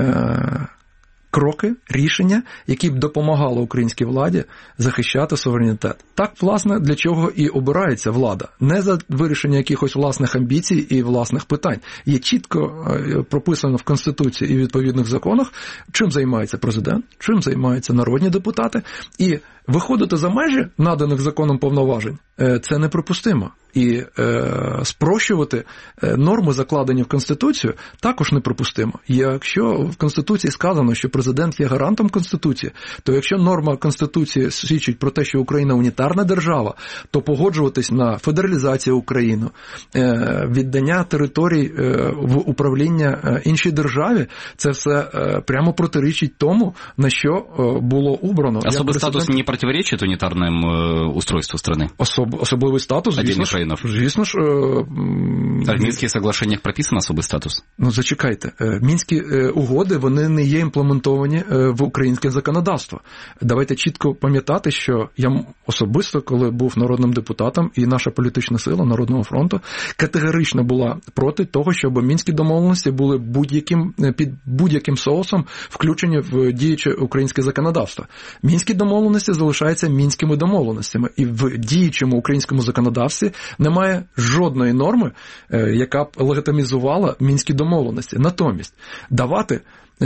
кроки, рішення, які б допомагали українській владі захищати суверенітет. Так, власне, для чого і обирається влада. Не за вирішення якихось власних амбіцій і власних питань. Є чітко прописано в Конституції і відповідних законах, чим займається президент, чим займаються народні депутати. І виходити за межі наданих законом повноважень – це неприпустимо. І спрощувати норми, закладені в Конституцію, також неприпустимо. Якщо в Конституції сказано, що президент є гарантом Конституції, то якщо норма Конституції свідчить про те, що Україна унітарна держава, то погоджуватись на федералізацію України, віддання територій в управління іншій державі, це все прямо протирічить тому, на що було обрано. Особый статус не противоречит унитарному устройству страны? Особливий статус, звісно ж. А в Мінських соглашеннях прописано особий статус? Зачекайте. Мінські угоди, вони не є імплементовані в українське законодавство. Давайте чітко пам'ятати, що я особисто, коли був народним депутатом, і наша політична сила Народного фронту категорично була проти того, щоб мінські домовленості були під будь-яким соусом включені в діюче українське законодавство. Мінські домовленості залишаються мінськими домовленостями. І в діючому українському законодавстві немає жодної норми, яка б легітимізувала мінські домовленості. Натомість, давати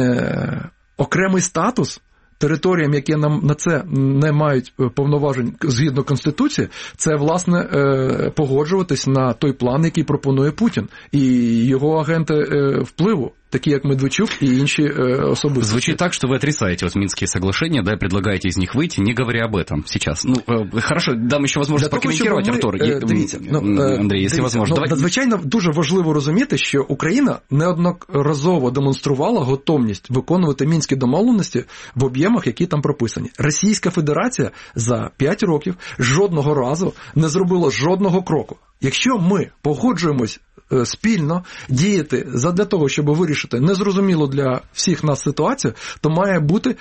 окремий статус територіям, які нам на це не мають повноважень згідно Конституції, це, власне, погоджуватись на той план, який пропонує Путін і його агенти впливу, такі як Медведчук и інші особисти. Звучит так, что вы отрицаете Минские соглашения, да, и предлагаете из них выйти, не говоря об этом сейчас. Хорошо, дам еще возможность прокомментировать, Артур. Андрій, якщо возможно. Надзвичайно дуже важливо розуміти, що Україна неодноразово демонструвала готовність виконувати мінські домовленості в об'ємах, які там прописані. Російська Федерація за 5 років жодного разу не зробила жодного кроку. Якщо ми погоджуємось спільно діяти задля того, щоб вирішити незрозуміло для всіх нас ситуацію, то має бути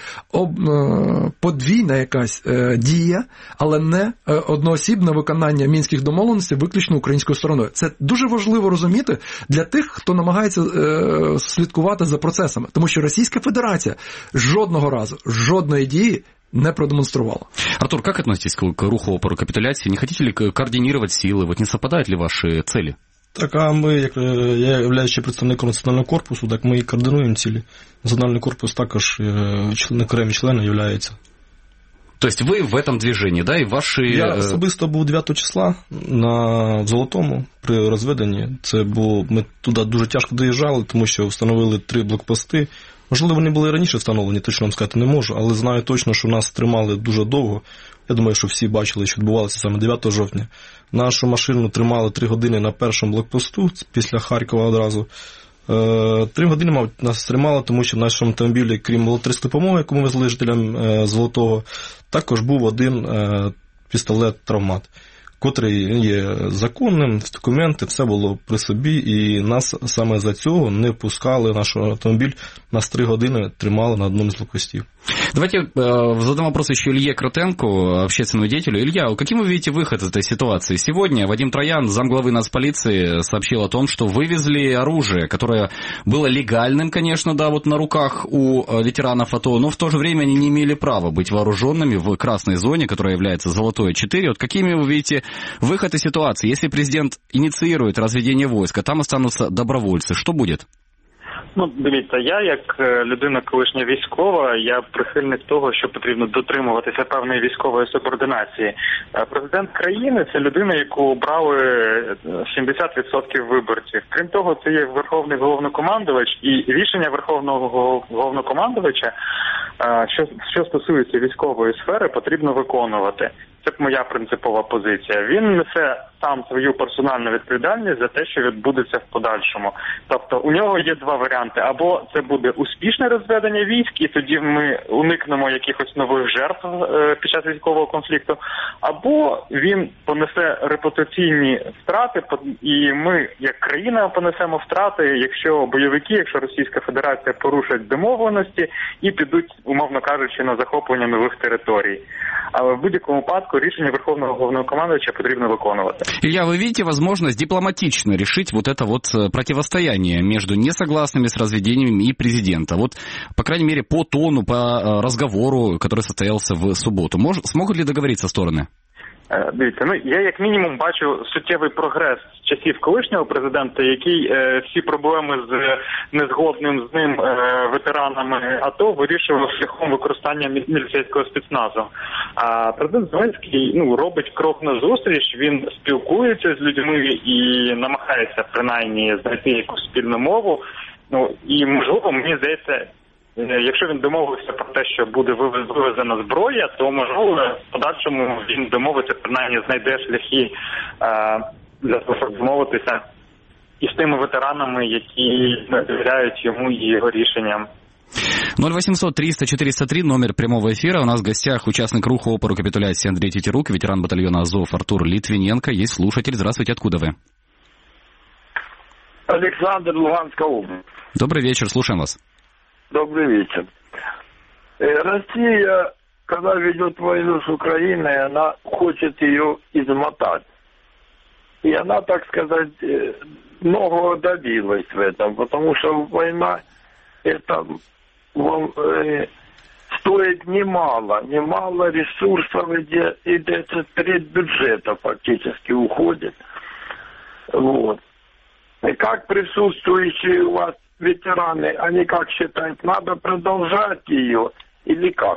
подвійна якась дія, але не одноосібне виконання мінських домовленостей виключно українською стороною. Це дуже важливо розуміти для тих, хто намагається слідкувати за процесами. Тому що Російська Федерація жодного разу, жодної дії не продемонструвала. Артур, как относитесь к руху опору капитуляции? Не хотите ли координировать силы? Вот не совпадают ли ваши цели? Так, а ми, я являюся представником Національного корпусу, так ми і координуємо цілі. Національний корпус також окремі члени являється. Тобто ви в этом движении, да, і ваші... Я особисто був 9 числа в Золотому при розведенні. Це було, ми туди дуже тяжко доїжджали, тому що встановили 3 блокпости. Можливо, вони були раніше встановлені, точно вам сказати не можу, але знаю точно, що нас тримали дуже довго. Я думаю, що всі бачили, що відбувалося саме 9 жовтня. Нашу машину тримали 3 години на першому блокпосту, після Харкова одразу. 3 години, мабуть, нас тримали, тому що в нашому автомобілі, крім волонтерської допомоги, яку ми везли жителям Золотого, також був один пістолет-травмат, котрий є законним, документи, все було при собі, і нас саме за цього не пускали, наш автомобіль нас 3 години тримали на одному з блокпостів. Давайте задам вопрос еще Илье Кротенко, общественному деятелю. Илья, каким вы видите выход из этой ситуации? Сегодня Вадим Троян, замглавы нацполиции, сообщил о том, что вывезли оружие, которое было легальным, конечно, да, вот на руках у ветеранов АТО, но в то же время они не имели права быть вооруженными в красной зоне, которая является Золотое 4. Вот какими вы видите выход из ситуации? Если президент инициирует разведение войск, а там останутся добровольцы, что будет? Ну, дивіться, я як людина колишня військова, я прихильник того, що потрібно дотримуватися певної військової субординації. Президент країни – це людина, яку обрали 70% виборців. Крім того, це є верховний головнокомандувач, і рішення верховного головнокомандувача, що стосується військової сфери, потрібно виконувати. Це моя принципова позиція. Він несе сам свою персональну відповідальність за те, що відбудеться в подальшому. Тобто у нього є два варіанти. Або це буде успішне розведення військ, і тоді ми уникнемо якихось нових жертв під час військового конфлікту, або він понесе репутаційні втрати, і ми, як країна, понесемо втрати, якщо бойовики, якщо Російська Федерація порушать домовленості і підуть, умовно кажучи, на захоплення нових територій. Але в будь-якому випадку рішення Верховного Головнокомандуюча потрібно виконувати. Илья, вы видите возможность дипломатично решить вот это вот противостояние между несогласными с разведениями и президента? Вот, по крайней мере, по тону, по разговору, который состоялся в субботу. Смогут ли договориться стороны? Дивіться, я як мінімум бачу суттєвий прогрес з часів колишнього президента, який всі проблеми з незгодним з ним ветеранами АТО вирішував шляхом використання міліцейського спецназу. А президент Зеленський робить крок назустріч, він спілкується з людьми і намагається принаймні знайти якусь спільну мову. І можливо, мені здається, якщо він домовився про те, що буде вивезена зброя, то, можливо, в подальшому він домовиться, принаймні знайде шляхи для того, щоб домовитися із тими ветеранами, які довіряють йому і його рішенням. 0800 300 403, номер прямого эфира. У нас в гостях участник руху опору капитуляции Андрей Тетерук, ветеран батальона Азов Артур Литвиненко. Есть слушатель. Здравствуйте, откуда вы? Александр, Луганская область. Добрый вечер, слушаем вас. Добрый вечер. Россия, когда ведет войну с Украиной, она хочет ее измотать. И она, так сказать, многого добилась в этом, потому что война это стоит немало ресурсов, и это треть бюджета фактически уходит. Вот. И как присутствующие у вас ветераны, они как считают, надо продолжать ее или как?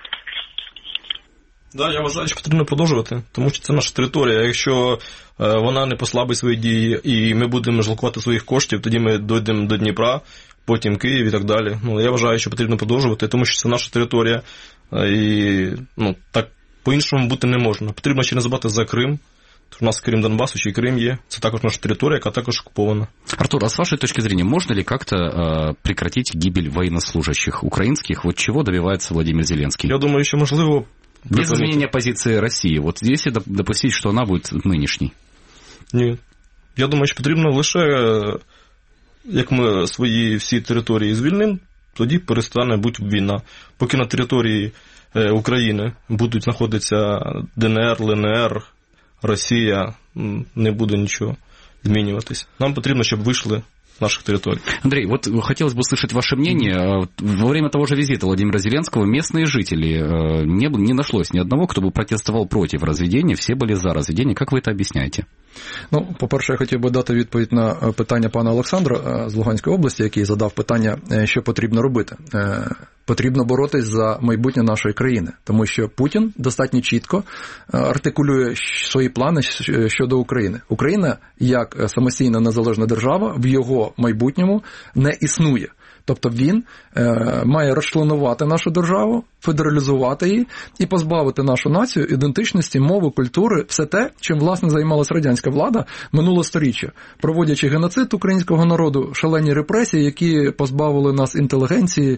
Да, я вважаю, що потрібно продовжувати, тому що це наша територія. Якщо вона не послабить свої дії і ми будемо жалкувати своїх коштів, тоді ми дійдемо до Дніпра, потім Київ і так далі. Я вважаю, що потрібно продовжувати, тому що це наша територія і так по-іншому бути не можна. Потрібно ще не забувати за Крим. У нас Крым Донбассу, еще и Крым є. Це також наша територія, яка також окупована. Артур, а с вашей точки зрения, можно ли как-то прекратить гибель военнослужащих украинских? Вот чего добивается Владимир Зеленский? Я думаю, що можливо... Без изменения позиции России. Вот здесь допустить, что она будет нынешней? Ні. Я думаю, що потрібно лише, як ми свої всі території звільнимо, тоді перестане бути війна. Поки на території України будуть знаходитися ДНР, ЛНР, Росія, не буде ничего змінюватись. Нам потрібно, щоб вийшли з наших территорий. Андрей, вот хотелось бы услышать ваше мнение. Во время того же визита Владимира Зеленского местные жители не нашлось ни одного, кто бы протестовал против разведения, все были за разведение. Как вы это объясняете? По-перше, я хотів би дати відповідь на питання пана Олександра з Луганської області, який задав питання, що потрібно робити. Потрібно боротись за майбутнє нашої країни, тому що Путін достатньо чітко артикулює свої плани щодо України. Україна, як самостійна незалежна держава, в його майбутньому не існує. Тобто він має розчленувати нашу державу, федералізувати її і позбавити нашу націю ідентичності, мови, культури, все те, чим, власне, займалась радянська влада минулого сторіччя, проводячи геноцид українського народу, шалені репресії, які позбавили нас інтелігенції,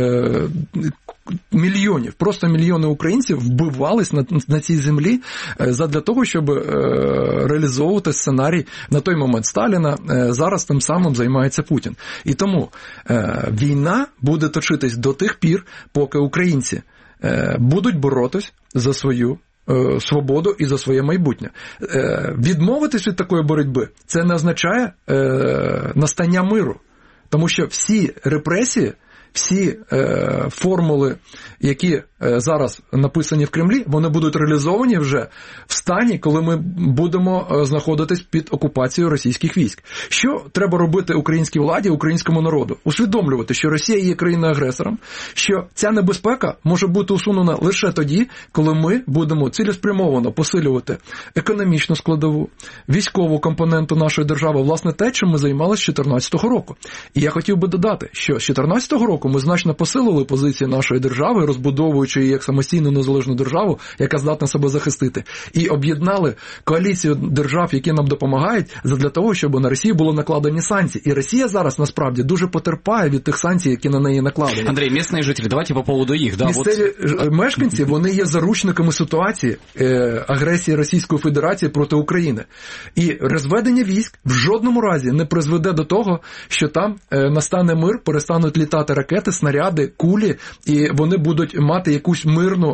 мільйонів, просто мільйони українців вбивались на цій землі задля того, щоб реалізовувати сценарій на той момент Сталіна. Зараз тим самим займається Путін. І тому війна буде точитись до тих пір, поки українці будуть боротись за свою свободу і за своє майбутнє. Відмовитись від такої боротьби – це не означає настання миру. Тому що всі репресії, всі формули, які зараз написані в Кремлі, вони будуть реалізовані вже в стані, коли ми будемо знаходитись під окупацією російських військ. Що треба робити українській владі, українському народу? Усвідомлювати, що Росія є країною-агресором, що ця небезпека може бути усунена лише тоді, коли ми будемо цілеспрямовано посилювати економічну складову, військову компоненту нашої держави, власне те, чим ми займалися з 2014 року. І я хотів би додати, що з 2014 року ми значно посилили позиції нашої держави, розбудовуючи її як самостійну незалежну державу, яка здатна себе захистити, і об'єднали коаліцію держав, які нам допомагають, для того, щоб на Росію було накладені санкції. І Росія зараз, насправді, дуже потерпає від тих санкцій, які на неї накладені. Андрій, місцеві жителі, давайте по поводу їх. Да, місцеві мешканці, вони є заручниками ситуації агресії Російської Федерації проти України. І розведення військ в жодному разі не призведе до того, що там настане мир, перестануть літати ракети, снаряди, кулі, і вони будуть мати якусь мирну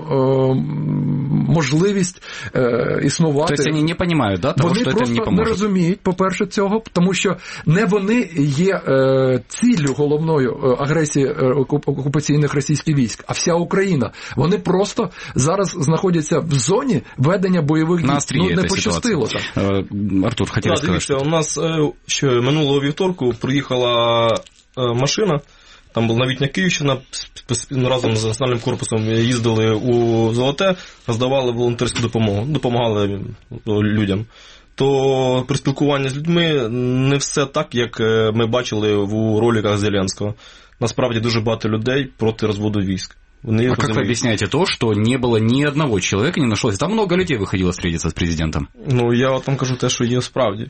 можливість існувати. Тобто вони не розуміють, да, того, вони що це не просто поможе? не розуміють, по-перше, цього, тому що не вони є ціллю головною агресії окупаційних російських військ, а вся Україна. Вони просто зараз знаходяться в зоні ведення бойових дій. Ну, не пощастило так. Артур, хотів сказати. Дивіться, у нас ще минулого вівторку приїхала машина, там була новітня Київщина, разом з Національним корпусом їздили у Золоте, роздавали волонтерську допомогу, допомагали людям. То при спілкуванні з людьми не все так, як ми бачили в роликах Зеленського. Насправді дуже багато людей проти розводу військ. А как вы объясняете то, что не было ни одного человека, не нашлось? Там много людей выходило встретиться с президентом. Ну, я вам кажу те, що є справді.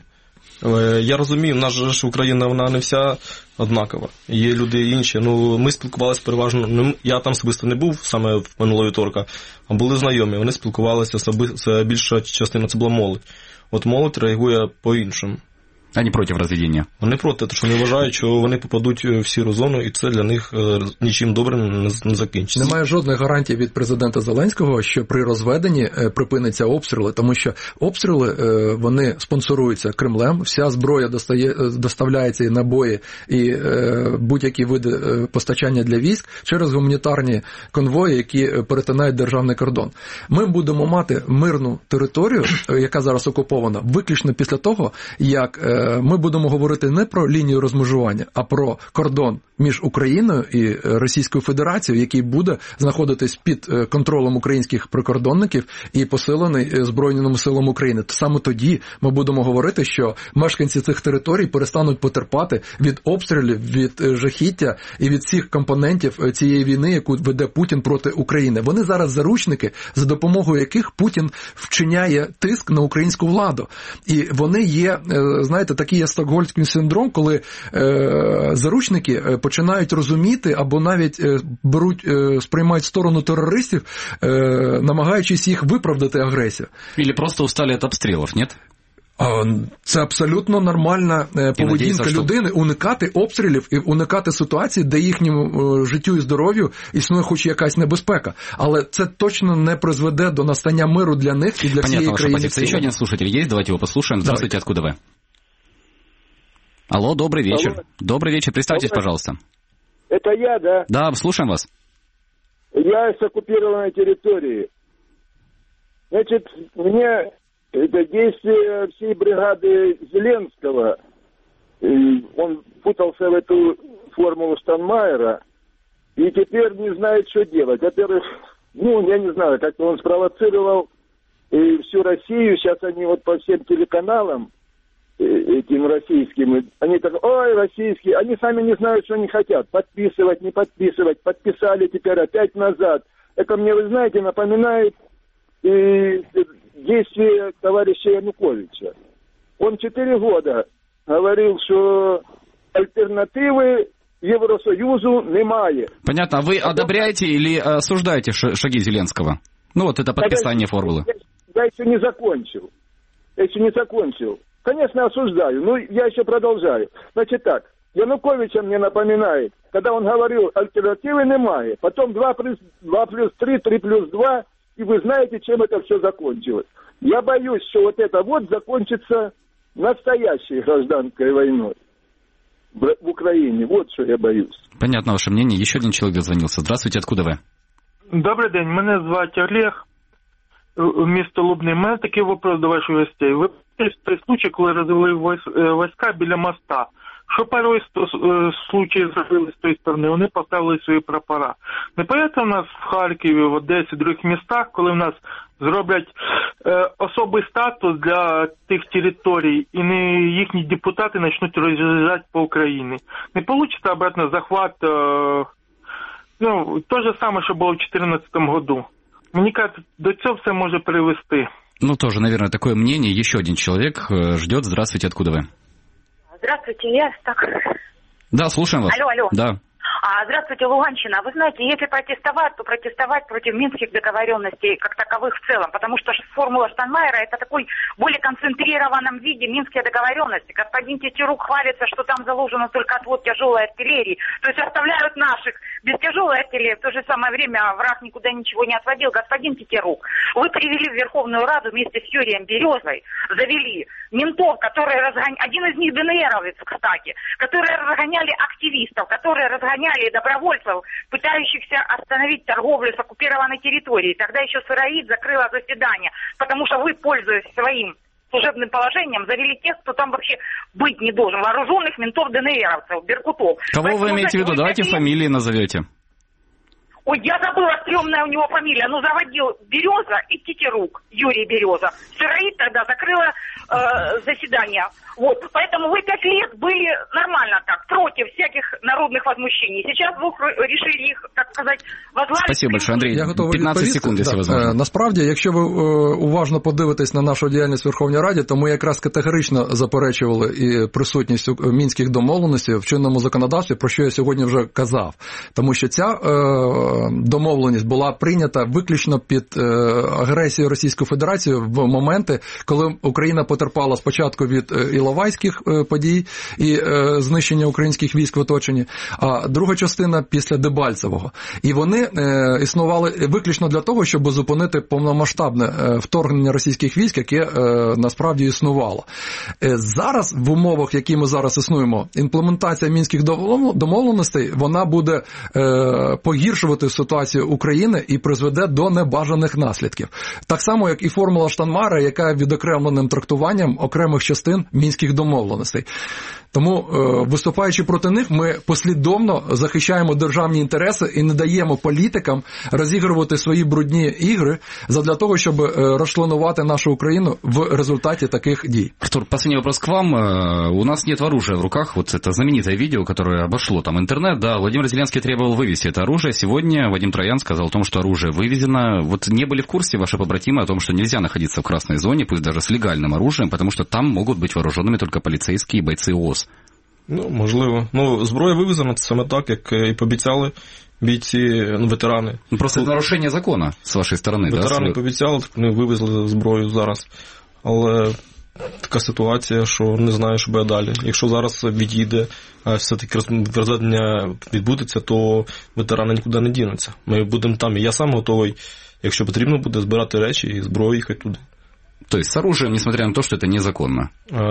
Я розумію, в нас же Україна, вона не вся однакова. Є люди інші. Ну, ми спілкувалися переважно, я там особисто не був саме в минулого вівторка, а були знайомі. Вони спілкувалися, це більша частина, це була молодь. От молодь реагує по-іншому. А не проти розведення? Вони проти, тому що вони вважають, що вони попадуть в сіру зону, і це для них нічим добрим не закінчиться. Немає жодних гарантій від президента Зеленського, що при розведенні припиняться обстріли, тому що обстріли, вони спонсоруються Кремлем, вся зброя доставляється і набої, і будь-які види постачання для військ через гуманітарні конвої, які перетинають державний кордон. Ми будемо мати мирну територію, яка зараз окупована, виключно після того, як ми будемо говорити не про лінію розмежування, а про кордон між Україною і Російською Федерацією, який буде знаходитись під контролем українських прикордонників і посилений Збройними силами України. Саме тоді ми будемо говорити, що мешканці цих територій перестануть потерпати від обстрілів, від жахіття і від всіх компонентів цієї війни, яку веде Путін проти України. Вони зараз заручники, за допомогою яких Путін вчиняє тиск на українську владу. І вони є, знаєте, такий є стокгольмський синдром, коли заручники починають розуміти або навіть сприймають сторону терористів, намагаючись їх виправдати агресію. Или просто устали від обстрілів, ні? Це абсолютно нормальна поведінка людини уникати обстрілів і уникати ситуацій, де їхньому життю і здоров'ю існує хоч якась небезпека. Але це точно не призведе до настання миру для них і для всієї країни. Еще один слушатель есть, давайте его послушаем. Здравствуйте, откуда вы? Алло, добрый вечер. Алло. Добрый вечер, представьтесь, пожалуйста. Это я, да? Да, слушаем вас. Я с оккупированной территории. Значит, мне это действие всей бригады Зеленского, он путался в эту формулу Штайнмайера, и теперь не знает, что делать. Во-первых, я не знаю, как-то он спровоцировал всю Россию, сейчас они вот по всем телеканалам, этим российским, они так, ой, российские, они сами не знают, что они хотят, подписывать, не подписывать, подписали теперь опять назад. Это мне, вы знаете, напоминает действия товарища Януковича. Он 4 года говорил, что альтернативы Евросоюзу немає. Понятно, а вы одобряете или осуждаете шаги Зеленского? Ну вот это подписание формулы. Я еще не закончил. Конечно, осуждаю, но я еще продолжаю. Значит так, Януковича мне напоминает, когда он говорил, альтернативы немає, потом 2 плюс 3, 3 плюс 2, и вы знаете, чем это все закончилось. Я боюсь, что вот это вот закончится настоящей гражданской войной. в Украине. Вот что я боюсь. Понятно ваше мнение. Еще один человек дозвонился. Здравствуйте, откуда вы? Добрий день, мене звати Олег, місто Лубни. У мене такий вопрос до ваших гостей. Ви пам'ятаєте той случай, коли розвели війська біля моста? Що порой случаї зробили з тої сторони? Вони поставили свої прапора. Не пам'ятаєте у нас в Харкові, в Одесі, в других містах, коли в нас зроблять особий статус для тих територій, і їхні депутати почнуть роз'їжджати по Україні? Не вийде обратно захват, то же саме, що було в 2014 году. Мне кажется, до цього все може привести. Ну, тоже, наверное, такое мнение. Еще один человек ждет. Здравствуйте, откуда вы? Здравствуйте, я так... Да, слушаем вас. Алло. Да. Здравствуйте, Луганщина. Вы знаете, если протестовать, то протестовать против минских договоренностей как таковых в целом, потому что формула Штайнмайера – это такой более концентрированном виде минские договоренности. Господин Тетерук хвалится, что там заложено только отвод тяжелой артиллерии, то есть оставляют наших без тяжелой артиллерии. В то же самое время враг никуда ничего не отводил. Господин Тетерук, вы привели в Верховную Раду вместе с Юрием Березой, завели ментов, которые разгоняли, один из них ДНРовец, кстати, которые разгоняли активистов, которые разгоняли добровольцев, пытающихся остановить торговлю с оккупированной территорией. Тогда еще СРАИД закрыла заседание, потому что вы, пользуясь своим служебным положением, завели тех, кто там вообще быть не должен. Вооруженных ментов ДНРовцев, беркутов. Кого вы имеете в виду? Давайте фамилии назовете. Ой, я забыла, стрёмная у него фамилия. Ну, заводил Береза и Тетерук, Юрий Береза. СРАИД тогда закрыла заседание. Вот, поэтому вы 5 лет были нормально так, против всяких народных возмущений. Сейчас вы решили их, так сказать, возглавить. Спасибо большое, Андрій. Я готовий 15 секунд, якщо можливо. Насправді, якщо ви уважно подивитесь на нашу діяльність в Верховній Раді, то ми якраз категорично заперечували і присутність мінських домовленостей в чинному законодавстві, про що я сьогодні вже казав. Тому що ця домовленість була прийнята виключно під агресією Російської Федерації в моменти, коли Україна потерпала спочатку від Іловайських подій і знищення українських військ в оточенні, а друга частина після Дебальцевого. І вони існували виключно для того, щоб зупинити повномасштабне вторгнення російських військ, яке насправді існувало. Зараз, в умовах, які ми зараз існуємо, імплементація мінських домовленостей, вона буде погіршувати ситуацію України і призведе до небажаних наслідків. Так само, як і формула Штайнмайера, яка є відокремленим трактуванням окремих частин мінських домовленостей. Тому, виступаючи проти них, ми послідовно захищаємо державні інтереси і не даємо політикам розігрувати свої брудні ігри задля того, щоб розчленувати нашу Україну в результате таких дій. Артур, последний вопрос к вам. У нас нет оружия в руках. Вот это знаменитое видео, которое обошло там интернет. Да, Владимир Зеленский требовал вывести это оружие. Сегодня Вадим Троян сказал о том, что оружие вывезено. Вот не были в курсе ваши побратимы о том, что нельзя находиться в красной зоне, пусть даже с легальным оружием, потому что там могут быть вооруженными только полицейские и бойцы ООС. Ну, можливо. Ну, зброя вивезена саме так, як і пообіцяли бійці, ветерани. Просто це нарушення закону з вашої сторони, да? Ветерани пообіцяли, так вони вивезли зброю зараз. Але така ситуація, що не знаю, що буде далі. Якщо зараз відійде, а все-таки розведення відбудеться, то ветерани нікуди не дінуться. Ми будемо там. І я сам готовий, якщо потрібно буде, збирати речі і зброю їхати туди. То есть с оружием, несмотря на то, что это незаконно.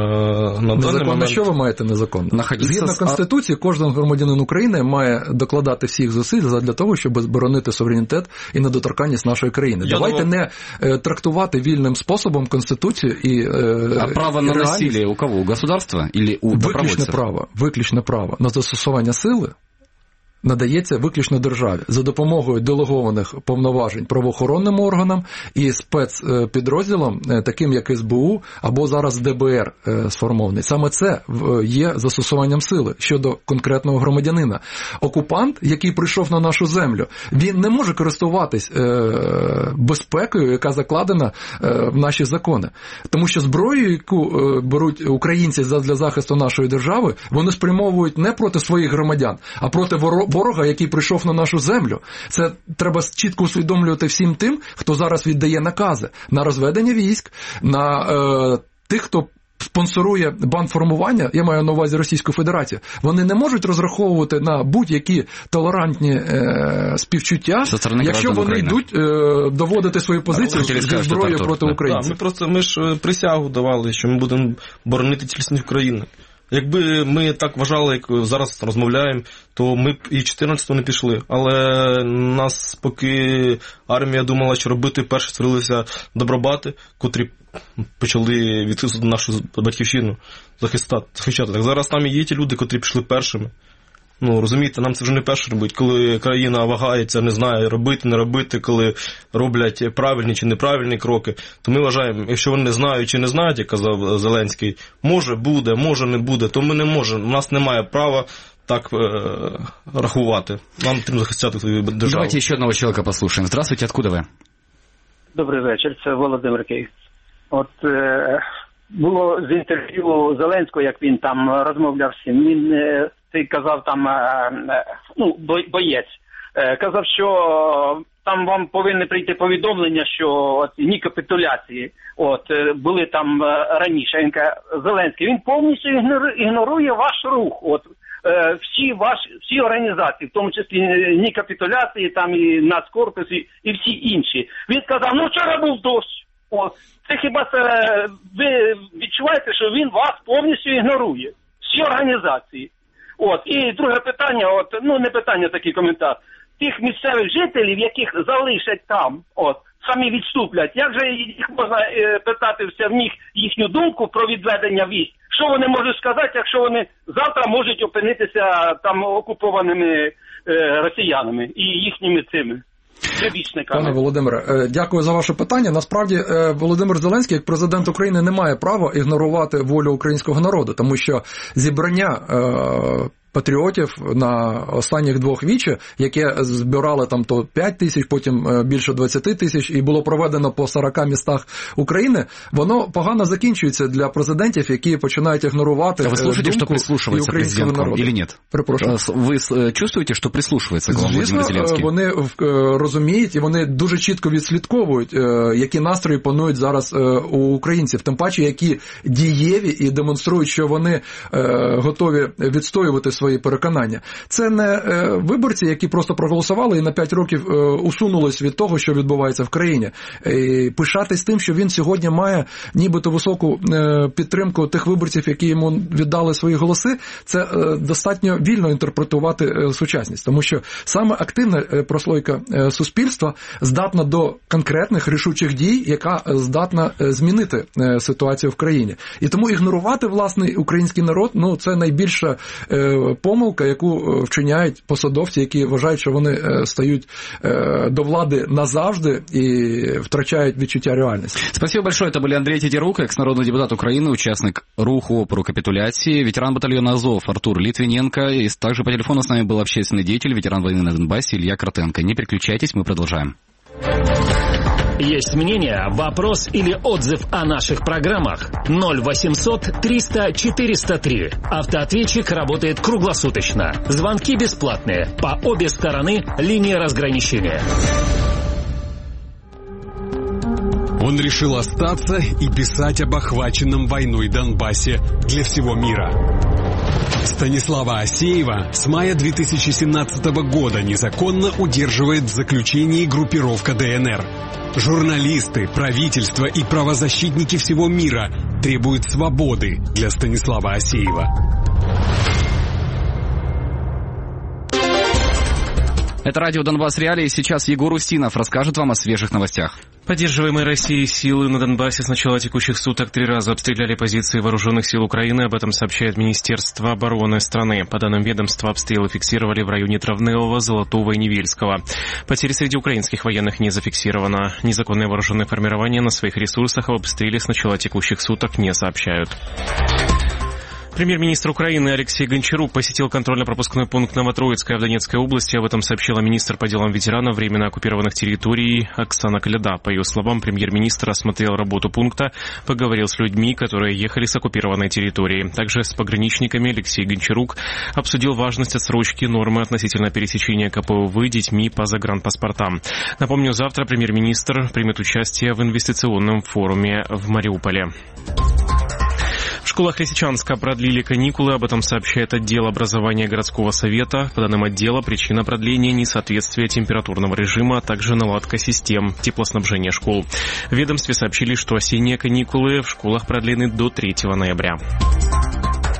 Незаконно, що ви маєте незаконно? Згідно Конституції, кожен громадянин України має докладати всіх зусиль для того, щоб зборонити суверенітет і недоторканність нашої країни. Давайте не трактувати вільним способом Конституцію і а право на насилие у кого? У государства или у добровольцев? Виключне право на застосування сили надається виключно державі за допомогою делегованих повноважень правоохоронним органам і спецпідрозділам, таким як СБУ або зараз ДБР сформований. Саме це є застосуванням сили щодо конкретного громадянина. Окупант, який прийшов на нашу землю, він не може користуватись безпекою, яка закладена в наші закони. Тому що зброю, яку беруть українці для захисту нашої держави, вони спрямовують не проти своїх громадян, а проти ворога, який прийшов на нашу землю. Це треба чітко усвідомлювати всім тим, хто зараз віддає накази на розведення військ, на тих, хто спонсорує бандформування, я маю на увазі Російську Федерацію, вони не можуть розраховувати на будь-які толерантні співчуття, якщо вони йдуть доводити свої позиції зі зброєю проти України. Ми ж присягу давали, що ми будемо боронити цілісність України. Якби ми так вважали, як зараз розмовляємо, то ми б і 14-го не пішли. Але нас, поки армія думала, що робити, перше створилися добробати, котрі почали відкрити нашу батьківщину захищати. Так зараз там і є ті люди, котрі пішли першими. Ну, розумієте, нам це вже не перше робить. Коли країна вагається, не знає, робити, не робити, коли роблять правильні чи неправильні кроки, то ми вважаємо, якщо вони знають чи не знають, як казав Зеленський, може буде, може не буде, то ми не можемо, у нас немає права так рахувати. Нам потрібно захищати свою державу. Давайте ще одного чоловіка послухаємо. Здравствуйте, откуда ви? Добрий вечір, це Володимир Київ. От було з інтерв'ю Зеленського, як він там розмовляв з цим, він казав там, боєць, казав, що там вам повинні прийти повідомлення, що от, ні капітуляції, були там раніше. Він каже, Зеленський, він повністю ігнорує ваш рух, всі організації, в тому числі ні капітуляції, там і Нацкорпус, і всі інші. Він сказав, вчора був дощ. Це хіба ви відчуваєте, що він вас повністю ігнорує? Всі організації. І друге питання, не питання, такий коментар. Тих місцевих жителів, яких залишать там, самі відступлять, як же їх можна питатися в них їхню думку про відведення військ? Що вони можуть сказати, якщо вони завтра можуть опинитися там окупованими росіянами і їхніми цими? Пане Володимире, дякую за ваше питання. Насправді, Володимир Зеленський, як президент України, не має права ігнорувати волю українського народу, тому що зібрання патріотів на останніх двох віче, яке збирали там то 5 тисяч, потім більше 20 тисяч, і було проведено по 40 містах України, воно погано закінчується для президентів, які починають ігнорувати думку українського народу. Или нет? Перепрошую. Ви чувствуєте, що прислушується к вам Володимир Зеленський? Вони розуміють і вони дуже чітко відслідковують, які настрої панують зараз у українців, тим паче, які дієві і демонструють, що вони готові відстоювати свої переконання. Це не виборці, які просто проголосували і на 5 років усунулись від того, що відбувається в країні. І пишатись тим, що він сьогодні має нібито високу підтримку тих виборців, які йому віддали свої голоси, це достатньо вільно інтерпретувати сучасність. Тому що саме активна прослойка суспільства здатна до конкретних рішучих дій, яка здатна змінити ситуацію в країні. І тому ігнорувати власний український народ, це найбільша помилка, яку вчиняють посадовці, які вважають, що вони стають до влади назавжди и втрачають відчуття реальности. Спасибо большое. Это были Андрей Тетерук, экс-народный депутат Украины, участник руху опору капитуляции, ветеран батальона Азов Артур Литвиненко, и также по телефону с нами был общественный деятель, ветеран войны на Донбассе Илья Кротенко. Не переключайтесь, мы продолжаем. Есть мнение, вопрос или отзыв о наших программах? 0800 300 403. Автоответчик работает круглосуточно. Звонки бесплатные. По обе стороны линии разграничения. Он решил остаться и писать об охваченном войной Донбассе для всего мира. Станислава Асеева с мая 2017 года незаконно удерживает в заключении группировка ДНР. Журналисты, правительство и правозащитники всего мира требуют свободы для Станислава Асеева. Это радио «Донбасс Реалии». Сейчас Егор Устинов расскажет вам о свежих новостях. Поддерживаемые Россией силы на Донбассе с начала текущих суток 3 раза обстреляли позиции вооруженных сил Украины. Об этом сообщает Министерство обороны страны. По данным ведомства, обстрелы фиксировали в районе Травневого, Золотого и Невельского. Потери среди украинских военных не зафиксировано. Незаконные вооруженные формирования на своих ресурсах об обстреле с начала текущих суток не сообщают. Премьер-министр Украины Алексей Гончарук посетил контрольно-пропускной пункт Новотроицкая в Донецкой области. Об этом сообщила министр по делам ветеранов временно оккупированных территорий Оксана Коляда. По ее словам, премьер-министр осмотрел работу пункта, поговорил с людьми, которые ехали с оккупированной территории. Также с пограничниками Алексей Гончарук обсудил важность отсрочки нормы относительно пересечения КПВВ детьми по загранпаспортам. Напомню, завтра премьер-министр примет участие в инвестиционном форуме в Мариуполе. В школах Лисичанска продлили каникулы, об этом сообщает отдел образования городского совета. По данным отдела, причина продления – несоответствие температурного режима, а также наладка систем теплоснабжения школ. В ведомстве сообщили, что осенние каникулы в школах продлены до 3 ноября.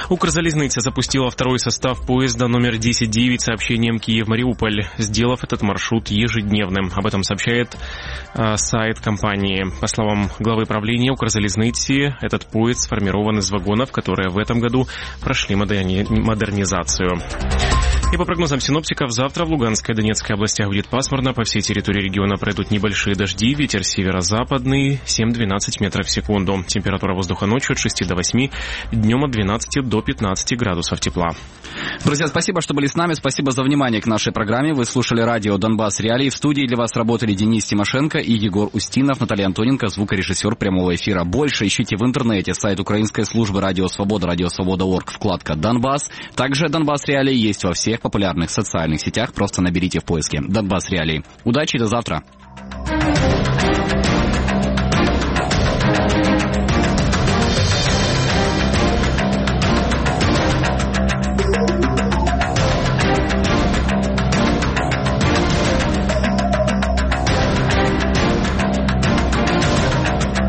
Укрзалезница запустила второй состав поезда номер 10-9 с сообщением Киев-Мариуполь, сделав этот маршрут ежедневным. Об этом сообщает сайт компании. По словам главы правления Укрзалезницы, этот поезд сформирован из вагонов, которые в этом году прошли модернизацию. И по прогнозам синоптиков, завтра в Луганской и Донецкой областях будет пасмурно. По всей территории региона пройдут небольшие дожди. Ветер северо-западный 7-12 метров в секунду. Температура воздуха ночью от 6 до 8, днем от 12 до 15 градусов тепла. Друзья, спасибо, что были с нами. Спасибо за внимание к нашей программе. Вы слушали радио «Донбасс Реалии». В студии для вас работали Денис Тимошенко и Егор Устинов, Наталья Антоненко, звукорежиссер прямого эфира. Больше ищите в интернете сайт украинской службы «Радио Свобода», радиосвобода.орг, вкладка «Донбасс». Также «Донбасс Реалии» есть во всех популярных социальных сетях. Просто наберите в поиске «Донбасс Реалии». Удачи и до завтра.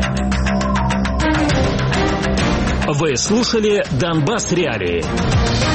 Вы слушали «Донбасс Реалии».